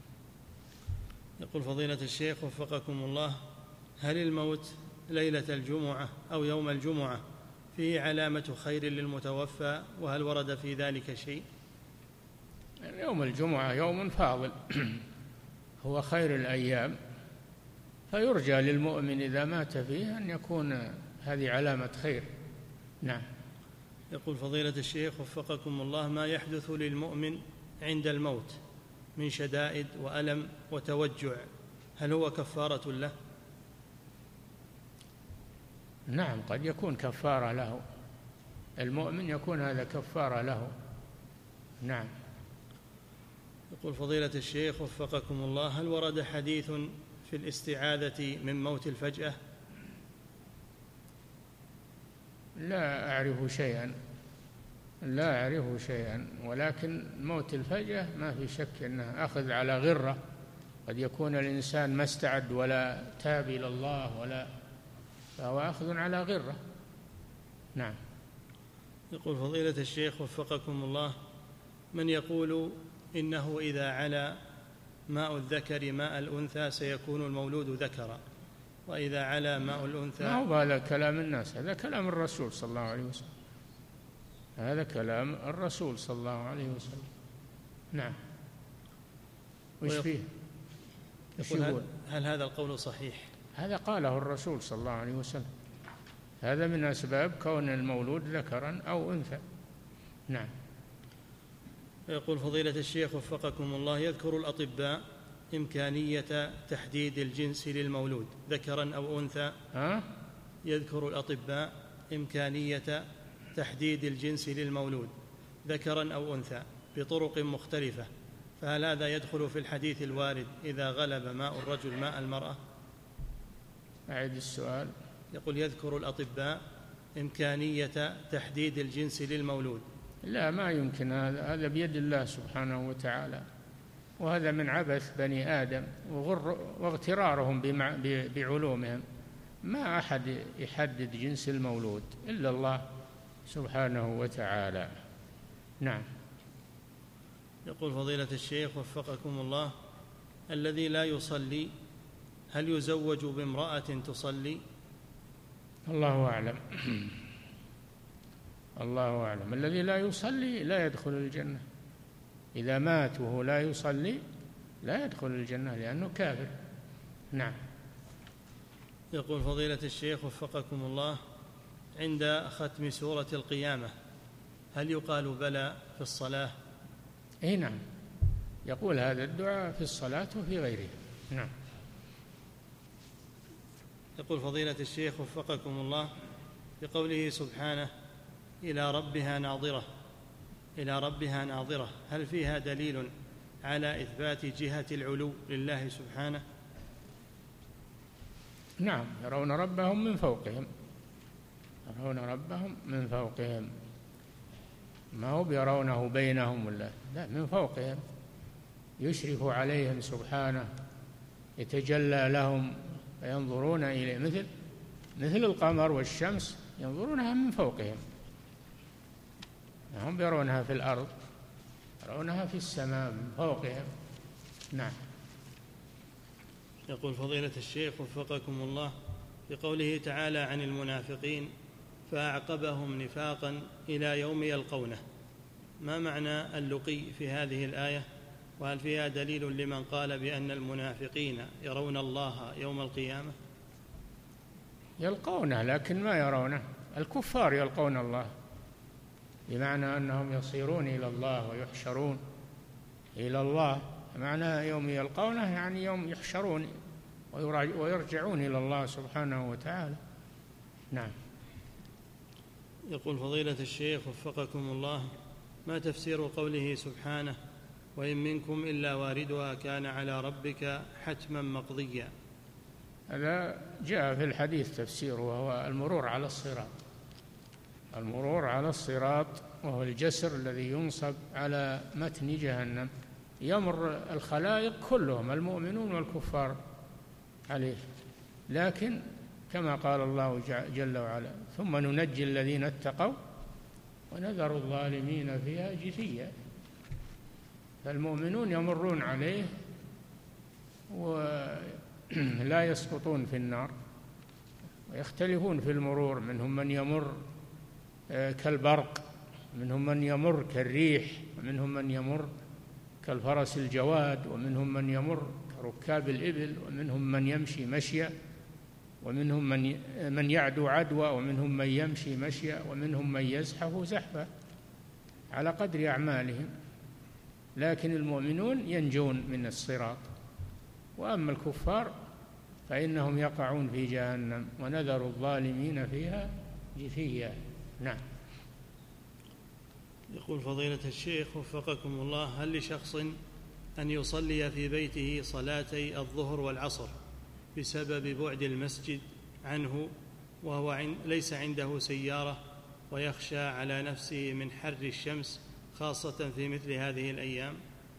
[SPEAKER 3] يقول فضيلة الشيخ وفقكم الله: هل الموت ليلة الجمعة أو يوم الجمعة فيه علامة خير للمتوفى، وهل ورد في ذلك شيء؟
[SPEAKER 2] يوم الجمعة يوم فاضل هو خير الأيام، فيرجى للمؤمن إذا مات فيه أن يكون هذه علامة خير. نعم.
[SPEAKER 3] يقول فضيلة الشيخ وفقكم الله: ما يحدث للمؤمن عند الموت من شدائد وألم وتوجع، هل هو كفارة له؟
[SPEAKER 2] نعم، قد يكون كفارة له، المؤمن يكون هذا كفارة له. نعم.
[SPEAKER 3] يقول فضيلة الشيخ وفقكم الله: هل ورد حديث في الاستعاذة من موت الفجأة؟
[SPEAKER 2] لا أعرف شيئا، ولكن موت الفجأة ما في شك أنه أخذ على غرة، قد يكون الإنسان ما استعد ولا تاب إلى الله فهو أخذ على غرة. نعم.
[SPEAKER 3] يقول فضيلة الشيخ وفقكم الله: من يقول إنه إذا علا ماء الذكر ماء الأنثى سيكون المولود ذكرا، وإذا علا ماء الأنثى؟
[SPEAKER 2] ما هو هذا كلام الناس، هذا كلام الرسول صلى الله عليه وسلم، هذا كلام الرسول صلى الله عليه وسلم. نعم. وش فيه؟
[SPEAKER 3] يقول هل هذا القول صحيح؟
[SPEAKER 2] هذا قاله الرسول صلى الله عليه وسلم، هذا من أسباب كون المولود ذكرا أو أنثى. نعم.
[SPEAKER 3] يقول فضيلة الشيخ وفقكم الله: يذكر الأطباء إمكانية تحديد الجنس للمولود ذكرا أو أنثى. يذكر الأطباء إمكانية تحديد الجنس للمولود ذكرا أو أنثى بطرق مختلفة، فهل هذا يدخل في الحديث الوارد إذا غلب ماء الرجل ماء المرأة؟
[SPEAKER 2] أعيد السؤال.
[SPEAKER 3] يقول: يذكر الأطباء إمكانية تحديد الجنس للمولود.
[SPEAKER 2] لا، ما يمكن، هذا بيد الله سبحانه وتعالى، وهذا من عبث بني آدم واغترارهم بعلومهم، ما أحد يحدد جنس المولود إلا الله سبحانه وتعالى. نعم.
[SPEAKER 3] يقول فضيلة الشيخ وفقكم الله: الذي لا يصلي هل يزوج بامرأة تصلي؟
[SPEAKER 2] الله أعلم. الله أعلم. الذي لا يصلي لا يدخل الجنة، إذا مات وهو لا يصلي لا يدخل الجنة لأنه كافر. نعم.
[SPEAKER 3] يقول فضيلة الشيخ وفقكم الله: عند ختم سورة القيامة هل يقال بلى في الصلاة؟
[SPEAKER 2] إيه نعم، يقول هذا الدعاء في الصلاة وفي غيرها. نعم.
[SPEAKER 3] يقول فضيلة الشيخ وفقكم الله، بقوله سبحانه إلى ربها ناظرة، إلى ربها ناظرة، هل فيها دليل على إثبات جهة العلو لله سبحانه؟
[SPEAKER 2] نعم، يرون ربهم من فوقهم، يرون ربهم من فوقهم، ما هو يرونه بينهم ولا لا، من فوقهم، يشرف عليهم سبحانه، يتجلى لهم فينظرون إليه مثل القمر والشمس، ينظرونها من فوقهم، هم يرونها في الأرض، يرونها في السماء من فوقهم. نعم.
[SPEAKER 3] يقول فضيلة الشيخ وفقكم الله، بقوله تعالى عن المنافقين فأعقبهم نفاقا إلى يوم يلقونه، ما معنى اللقي في هذه الآية؟ وهل فيها دليل لمن قال بأن المنافقين يرون الله يوم القيامة؟
[SPEAKER 2] يلقونه لكن ما يرونه، الكفار يلقون الله، بمعنى أنهم يصيرون إلى الله ويحشرون إلى الله، معنى يوم يلقونه يعني يوم يحشرون ويرجعون إلى الله سبحانه وتعالى. نعم.
[SPEAKER 3] يقول فضيلة الشيخ وفقكم الله، ما تفسير قوله سبحانه وإن منكم إلا واردها كان على ربك حتما مقضيا؟
[SPEAKER 2] هذا جاء في الحديث تفسيره، وهو المرور على الصراط، المرور على الصراط، وهو الجسر الذي ينصب على متن جهنم، يمر الخلائق كلهم المؤمنون والكفار عليه، لكن كما قال الله جل وعلا ثم ننجي الذين اتقوا ونذر الظالمين فيها جثيا، فالمؤمنون يمرون عليه ولا يسقطون في النار، ويختلفون في المرور، منهم من يمر كالبرق، منهم من يمر كالريح، ومنهم من يمر كالفرس الجواد، ومنهم من يمر كركاب الإبل، ومنهم من يمشي مشيا، ومنهم من يعدو عدوى، ومنهم من يمشي مشيا، ومنهم من يزحف زحفا على قدر أعمالهم، لكن المؤمنون ينجون من الصراط، وأما الكفار فإنهم يقعون في جهنم ونذر الظالمين فيها جثيا. نعم.
[SPEAKER 3] يقول فضيلة الشيخ وفقكم الله، هل لشخص أن يصلي في بيته صلاتي الظهر والعصر بسبب بعد المسجد عنه وهو ليس عنده سيارة ويخشى على نفسه من حر الشمس خاصة في مثل هذه الأيام؟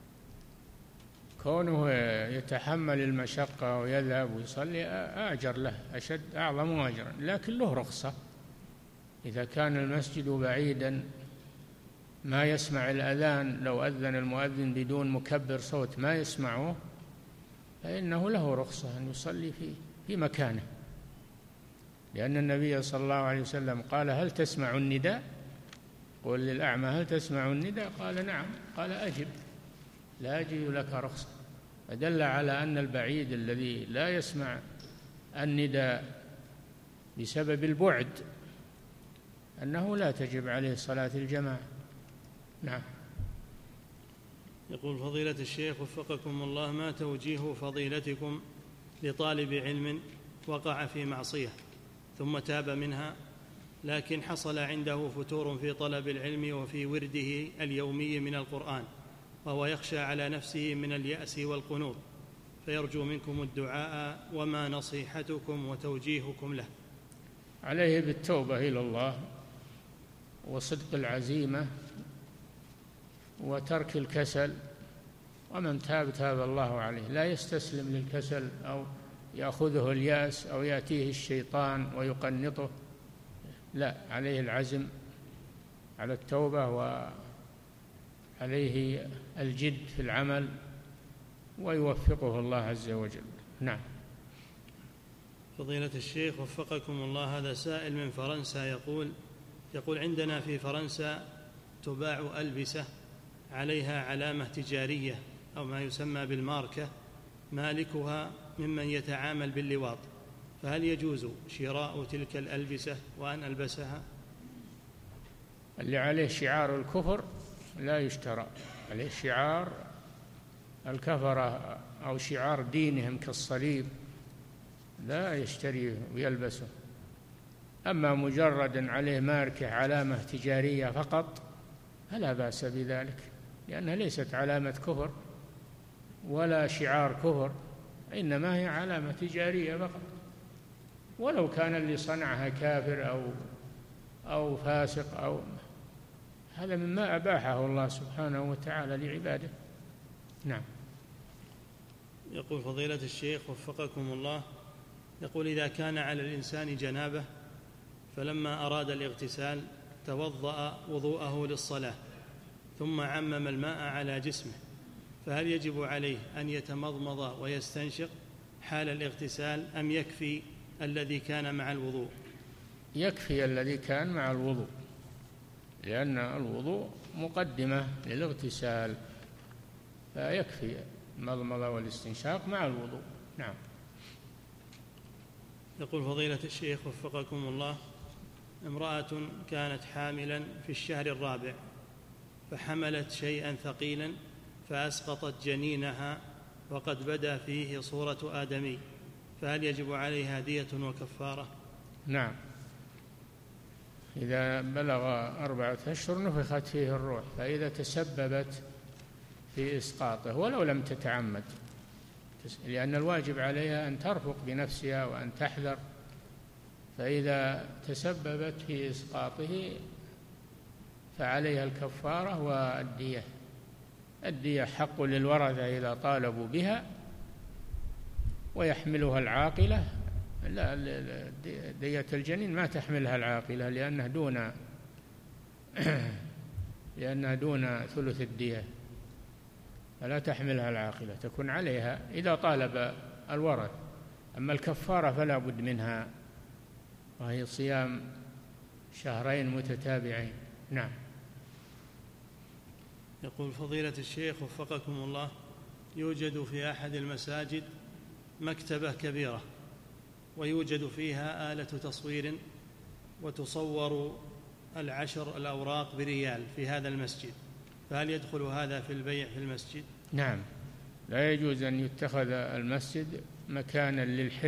[SPEAKER 2] كونه يتحمل المشقة ويذهب ويصلي أجر له، أشد أعظم أجرا، لكن له رخصة، إذا كان المسجد بعيدا ما يسمع الأذان، لو أذن المؤذن بدون مكبر صوت ما يسمعه، فإنه له رخصة أن يصلي في مكانه، لأن النبي صلى الله عليه وسلم قال هل تسمع النداء؟ قل للأعمى هل تسمع النداء؟ قال نعم، قال أجب، لا أجد لك رخصة، فدل على أن البعيد الذي لا يسمع النداء بسبب البعد أنه لا تجب عليه صلاة الجماعة. نعم.
[SPEAKER 3] يقول فضيلة الشيخ وفقكم الله، ما توجيه فضيلتكم لطالب علم وقع في معصية ثم تاب منها، لكن حصل عنده فتور في طلب العلم وفي ورده اليومي من القرآن، وهو يخشى على نفسه من اليأس والقنوط، فيرجو منكم الدعاء، وما نصيحتكم وتوجيهكم له؟
[SPEAKER 2] عليه بالتوبة إلى الله وصدق العزيمة وترك الكسل، ومن تاب تاب الله عليه، لا يستسلم للكسل أو يأخذه اليأس أو يأتيه الشيطان ويقنطه، لا، عليه العزم على التوبة وعليه الجد في العمل ويوفقه الله عز وجل. نعم.
[SPEAKER 3] فضيلة الشيخ وفقكم الله، هذا سائل من فرنسا يقول عندنا في فرنسا تباع ألبسة عليها علامة تجارية أو ما يسمى بالماركة، مالكها ممن يتعامل باللواط، فهل يجوز شراء تلك الألبسة وأن ألبسها؟
[SPEAKER 2] اللي عليه شعار الكفر لا يشترى، عليه شعار الكفرة أو شعار دينهم كالصليب لا يشتريه ويلبسه. أما مجرد عليه ماركة علامة تجارية فقط فلا بأس بذلك، لأنها ليست علامة كفر ولا شعار كفر، إنما هي علامة تجارية فقط، ولو كان اللي صنعها كافر أو فاسق أو هذا مما أباحه الله سبحانه وتعالى لعباده. نعم.
[SPEAKER 3] يقول فضيلة الشيخ وفقكم الله، يقول إذا كان على الإنسان جنابة فلما أراد الاغتسال توضأ وضوءه للصلاة ثم عمم الماء على جسمه، فهل يجب عليه أن يتمضمض ويستنشق حال الاغتسال أم يكفي الذي كان مع الوضوء؟
[SPEAKER 2] يكفي الذي كان مع الوضوء، لأن الوضوء مقدمة للاغتسال، فيكفي المضمضة والاستنشاق مع الوضوء. نعم.
[SPEAKER 3] يقول فضيلة الشيخ وفقكم الله، امرأة كانت حاملا في الشهر الرابع فحملت شيئا ثقيلا فأسقطت جنينها وقد بدا فيه صورة آدمي، فهل يجب عليها دية وكفارة؟
[SPEAKER 2] نعم، إذا بلغ 4 أشهر نفخت فيه الروح، فإذا تسببت في إسقاطه ولو لم تتعمد، لأن الواجب عليها أن ترفق بنفسها وأن تحذر، فإذا تسببت في إسقاطه فعليها الكفارة والدية. الدية حق للورثة إذا طالبوا بها، ويحملها العاقلة. لا، دية الجنين ما تحملها العاقلة لأنها دون ثلث الدية، فلا تحملها العاقلة، تكون عليها إذا طالب الورث. أما الكفارة فلا بد منها، وهي صيام 2 متتابعين. نعم.
[SPEAKER 3] يقول فضيلة الشيخ وفقكم الله، يوجد في أحد المساجد مكتبة كبيرة ويوجد فيها آلة تصوير وتصور 10 الأوراق بريال في هذا المسجد، فهل يدخل هذا في البيع في المسجد؟
[SPEAKER 2] نعم، لا يجوز أن يتخذ المسجد مكانا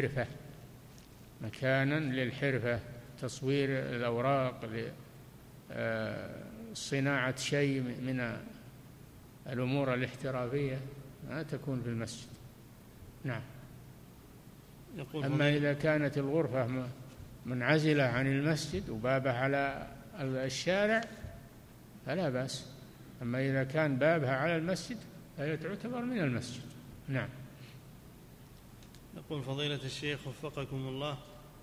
[SPEAKER 2] للحرفة، تصوير الأوراق لصناعة شيء من الأمور الاحترافية لا تكون في المسجد. نعم. أما إذا كانت الغرفة منعزلة عن المسجد وبابها على الشارع فلا بأس، أما إذا كان بابها على المسجد فهي تعتبر من المسجد. نعم.
[SPEAKER 3] يقول فضيلة الشيخ وفقكم الله،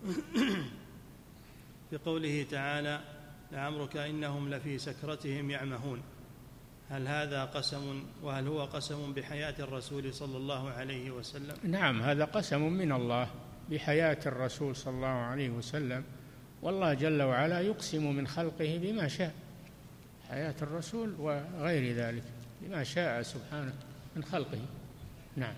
[SPEAKER 3] في قوله تعالى لعمرك إنهم لفي سكرتهم يعمهون، هل هذا قسم، وهل هو قسم بحياة الرسول صلى الله عليه وسلم؟
[SPEAKER 2] نعم، هذا قسم من الله بحياة الرسول صلى الله عليه وسلم، والله جل وعلا يقسم من خلقه بما شاء، حياة الرسول وغير ذلك بما شاء سبحانه من خلقه. نعم.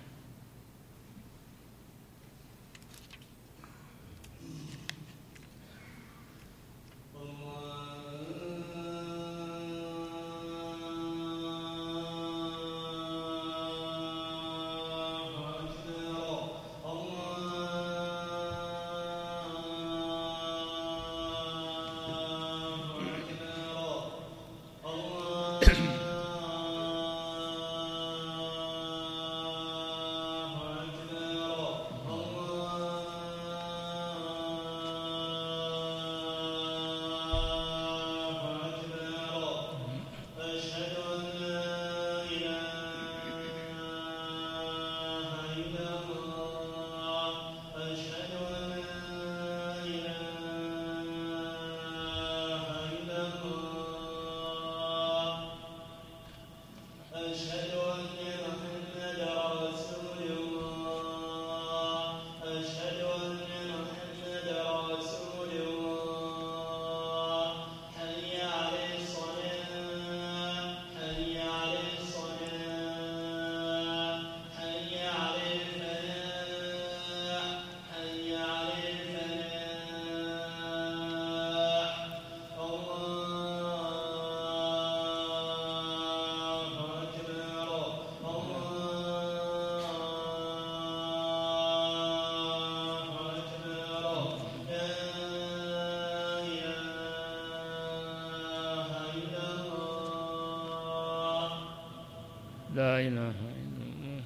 [SPEAKER 2] لا إله إلا الله.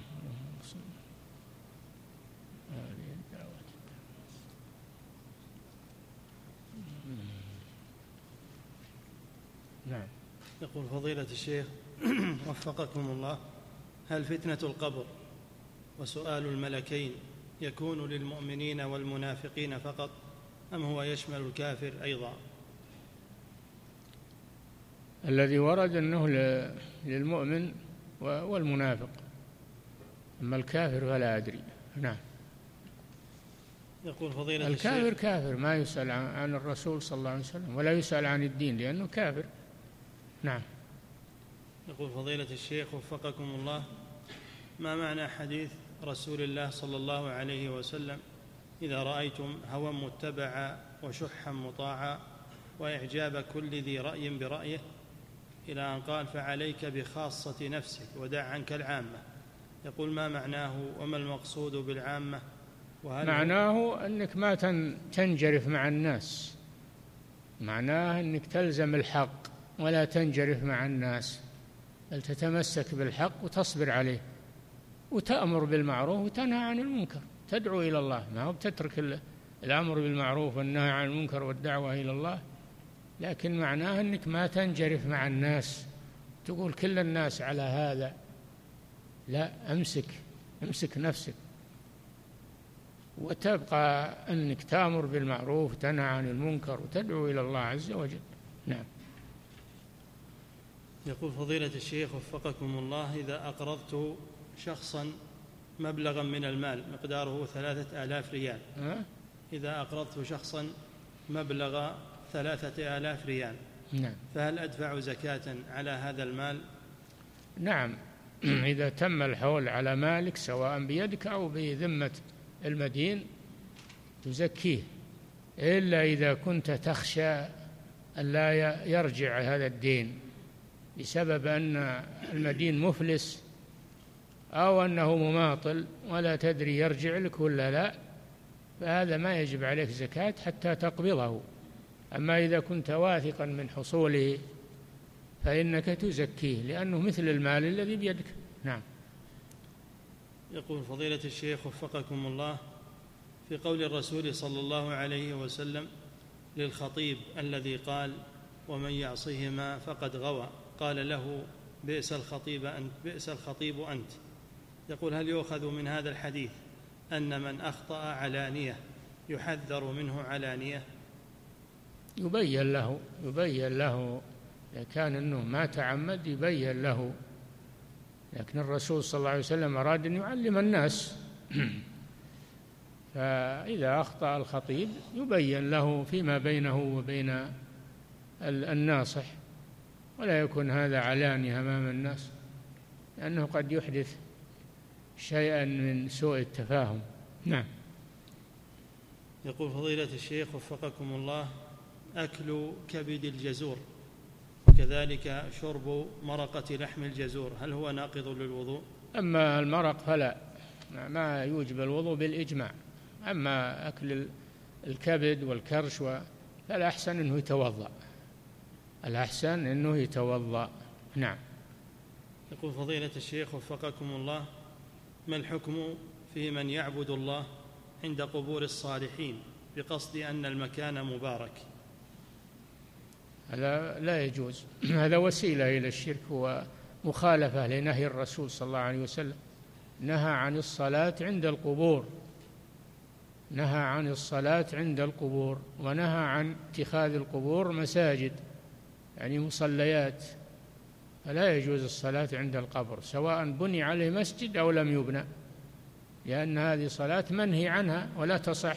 [SPEAKER 2] هذه الدعوة. نعم.
[SPEAKER 3] يقول فضيلة الشيخ وفقكم الله: هل فتنة القبر وسؤال الملكين يكون للمؤمنين والمنافقين فقط، أم هو يشمل الكافر أيضا؟
[SPEAKER 2] الذي ورد أنه للمؤمن والمنافق، أما الكافر فلا أدري. نعم.
[SPEAKER 3] يقول فضيلة
[SPEAKER 2] الكافر كافر، ما يسأل عن الرسول صلى الله عليه وسلم ولا يسأل عن الدين لأنه كافر. نعم.
[SPEAKER 3] يقول فضيلة الشيخ وفقكم الله: ما معنى حديث رسول الله صلى الله عليه وسلم: إذا رأيتم هوى متبعا وشحا مطاعا وإعجاب كل ذي رأي برأيه، إلى أن قال: فعليك بخاصة نفسك ودع عنك العامة. يقول: ما معناه وما المقصود بالعامة؟
[SPEAKER 2] معناه أنك ما تنجرف مع الناس، معناه أنك تلزم الحق ولا تنجرف مع الناس، بل تتمسك بالحق وتصبر عليه وتأمر بالمعروف وتنهى عن المنكر، تدعو إلى الله، ما هو بتترك الأمر بالمعروف والنهي عن المنكر والدعوة إلى الله، لكن معناه أنك ما تنجرف مع الناس تقول كل الناس على هذا، لا، امسك نفسك وتبقى أنك تأمر بالمعروف وتنهى عن المنكر وتدعو إلى الله عز وجل. نعم.
[SPEAKER 3] يقول فضيلة الشيخ وفقكم الله: إذا أقرضت شخصا مبلغا من المال مقداره 3000 ريال، إذا أقرضت شخصا مبلغ 3000 ريال،
[SPEAKER 2] نعم،
[SPEAKER 3] فهل أدفع زكاة على هذا المال؟
[SPEAKER 2] نعم، إذا تم الحول على مالك سواء بيدك أو بذمة المدين تزكيه، إلا إذا كنت تخشى أن لا يرجع هذا الدين بسبب أن المدين مفلس أو أنه مماطل ولا تدري يرجع لك ولا لا، فهذا ما يجب عليك زكاة حتى تقبضه. أما إذا كنت واثقا من حصوله فإنك تزكيه لأنه مثل المال الذي بيدك. نعم.
[SPEAKER 3] يقول فضيلة الشيخ وفقكم الله: في قول الرسول صلى الله عليه وسلم للخطيب الذي قال: ومن يعصهما فقد غوى، قال له: بئس الخطيب أنت. يقول: هل يؤخذ من هذا الحديث أن من أخطأ علانية يحذر منه علانية؟
[SPEAKER 2] يبين له إذا كان أنه ما تعمد يبين له، لكن الرسول صلى الله عليه وسلم أراد أن يعلم الناس فإذا أخطأ الخطيب يبين له فيما بينه وبين الناصح، ولا يكون هذا علانية أمام الناس لأنه قد يحدث شيئا من سوء التفاهم. نعم.
[SPEAKER 3] يقول فضيلة الشيخ وفقكم الله: أكل كبد الجزور وكذلك شرب مرقة لحم الجزور هل هو ناقض للوضوء؟
[SPEAKER 2] أما المرق فلا، ما يوجب الوضوء بالإجماع، أما أكل الكبد والكرش فالأحسن أنه يتوضأ. نعم.
[SPEAKER 3] يقول فضيلة الشيخ وفقكم الله: ما الحكم في من يعبد الله عند قبور الصالحين بقصد أن المكان مبارك؟
[SPEAKER 2] هذا لا يجوز، هذا وسيلة إلى الشرك ومخالفة لنهي الرسول صلى الله عليه وسلم، نهى عن الصلاة عند القبور ونهى عن اتخاذ القبور مساجد يعني مصليات، فلا يجوز الصلاة عند القبر سواء بني عليه مسجد أو لم يبنى، لأن هذه صلاة منهي عنها ولا تصح.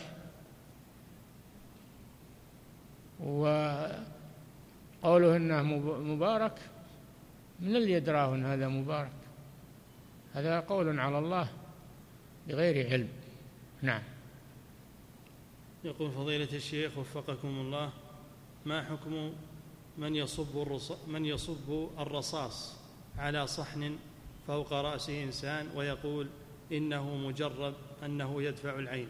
[SPEAKER 2] وقوله إنه مبارك، من اللي يدراه أن هذا مبارك؟ هذا قول على الله بغير علم. نعم.
[SPEAKER 3] يقول فضيلة الشيخ وفقكم الله: ما حكم من يصب الرصاص على صحن فوق رأس إنسان ويقول إنه مجرب أنه يدفع العين؟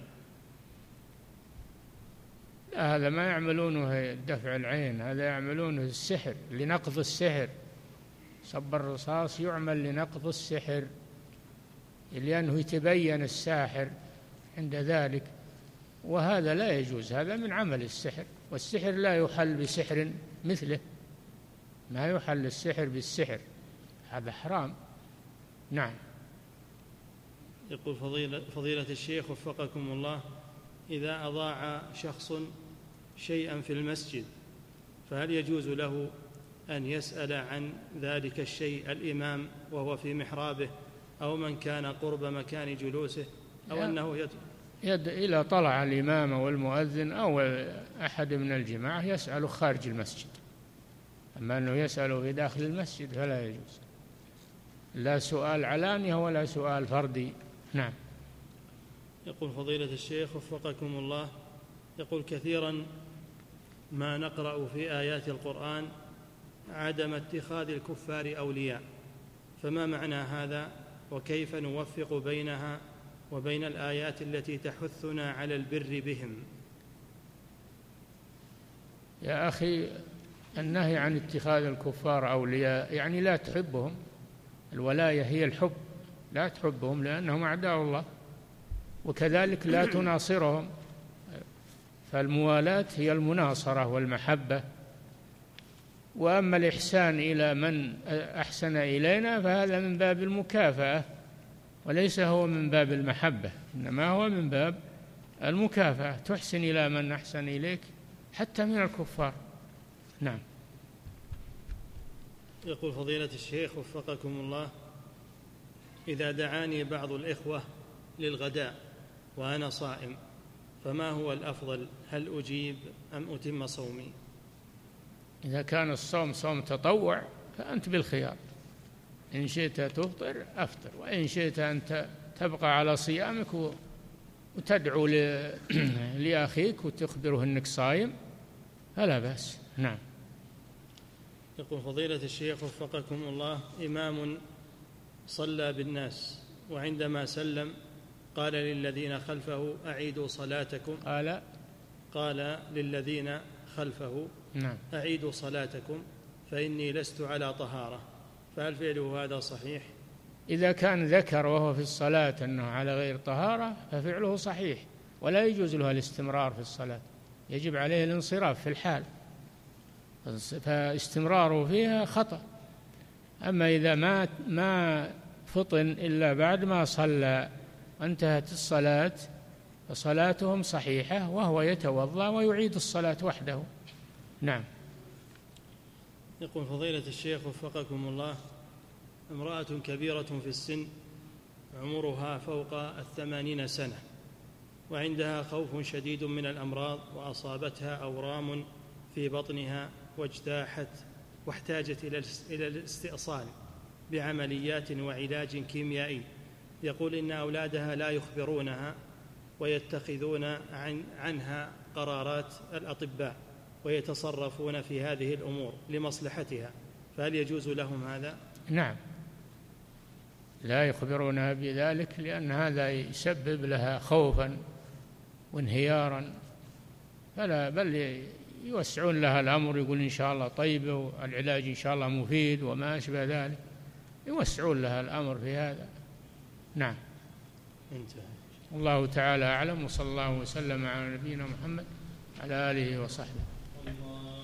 [SPEAKER 2] لا، هذا ما يعملونه دفع العين، هذا يعملونه السحر، لنقض السحر، صب الرصاص يعمل لنقض السحر، لأنه يتبين الساحر عند ذلك، وهذا لا يجوز، هذا من عمل السحر، والسحر لا يحل بسحر مثله، ما يحل السحر بالسحر، هذا حرام. نعم.
[SPEAKER 3] يقول فضيلة الشيخ وفقكم الله، إذا أضاع شخص شيئا في المسجد فهل يجوز له أن يسأل عن ذلك الشيء الإمام وهو في محرابه أو من كان قرب مكان جلوسه، أو أنه
[SPEAKER 2] إذا طلع الإمام والمؤذن أو أحد من الجماعة يسأل خارج المسجد، أما أنه يسأل في داخل المسجد فلا يجوز، لا سؤال علانية ولا سؤال فردي. نعم.
[SPEAKER 3] يقول فضيلة الشيخ وفقكم الله، يقول كثيرا ما نقرأ في آيات القرآن عدم اتخاذ الكفار أولياء، فما معنى هذا وكيف نوفق بينها وبين الآيات التي تحثنا على البر بهم؟
[SPEAKER 2] يا أخي، النهي عن اتخاذ الكفار أولياء يعني لا تحبهم، الولاية هي الحب، لا تحبهم لأنهم أعداء الله، وكذلك لا تناصرهم، فالموالاة هي المناصرة والمحبة. وأما الإحسان إلى من أحسن إلينا فهذا من باب المكافأة، وليس هو من باب المحبة، إنما هو من باب المكافأة، تحسن إلى من أحسن إليك حتى من الكفار. نعم.
[SPEAKER 3] يقول فضيلة الشيخ وفقكم الله، إذا دعاني بعض الإخوة للغداء وأنا صائم فما هو الأفضل، هل أجيب أم أتم صومي؟
[SPEAKER 2] إذا كان الصوم صوم تطوع فأنت بالخيار، إن شئت تفطر أفطر، وإن شئت أن تبقى على صيامك وتدعو لأخيك وتخبره أنك صايم فلا بأس. نعم.
[SPEAKER 3] يقول فضيلة الشيخ وفقكم الله، إمام صلى بالناس وعندما سلم قال للذين خلفه أعيدوا صلاتكم، قال للذين خلفه
[SPEAKER 2] نعم
[SPEAKER 3] أعيدوا صلاتكم فإني لست على طهارة، فهل فعله هذا صحيح؟
[SPEAKER 2] إذا كان ذكر وهو في الصلاة أنه على غير طهارة ففعله صحيح، ولا يجوز له الاستمرار في الصلاة، يجب عليه الانصراف في الحال، فاستمراره فيها خطأ. أما إذا ما فطن إلا بعد ما صلى وانتهت الصلاة فصلاتهم صحيحة، وهو يتوضأ ويعيد الصلاة وحده. نعم.
[SPEAKER 3] يقول فضيلة الشيخ وفقكم الله، امرأة كبيرة في السن عمرها فوق 80 سنة وعندها خوف شديد من الأمراض، وأصابتها أورام في بطنها واحتاجت إلى الاستئصال بعمليات وعلاج كيميائي، يقول إن أولادها لا يخبرونها ويتخذون عنها قرارات الأطباء ويتصرفون في هذه الأمور لمصلحتها، فهل يجوز لهم هذا؟
[SPEAKER 2] نعم، لا يخبرونها بذلك، لأن هذا يسبب لها خوفا وانهيارا، بل يوسعون لها الأمر، يقول إن شاء الله طيبة والعلاج إن شاء الله مفيد وما أشبه ذلك، يوسعون لها الأمر في هذا. نعم.
[SPEAKER 3] انتهى.
[SPEAKER 2] الله تعالى أعلم، وصلى الله وسلم على نبينا محمد على آله وصحبه.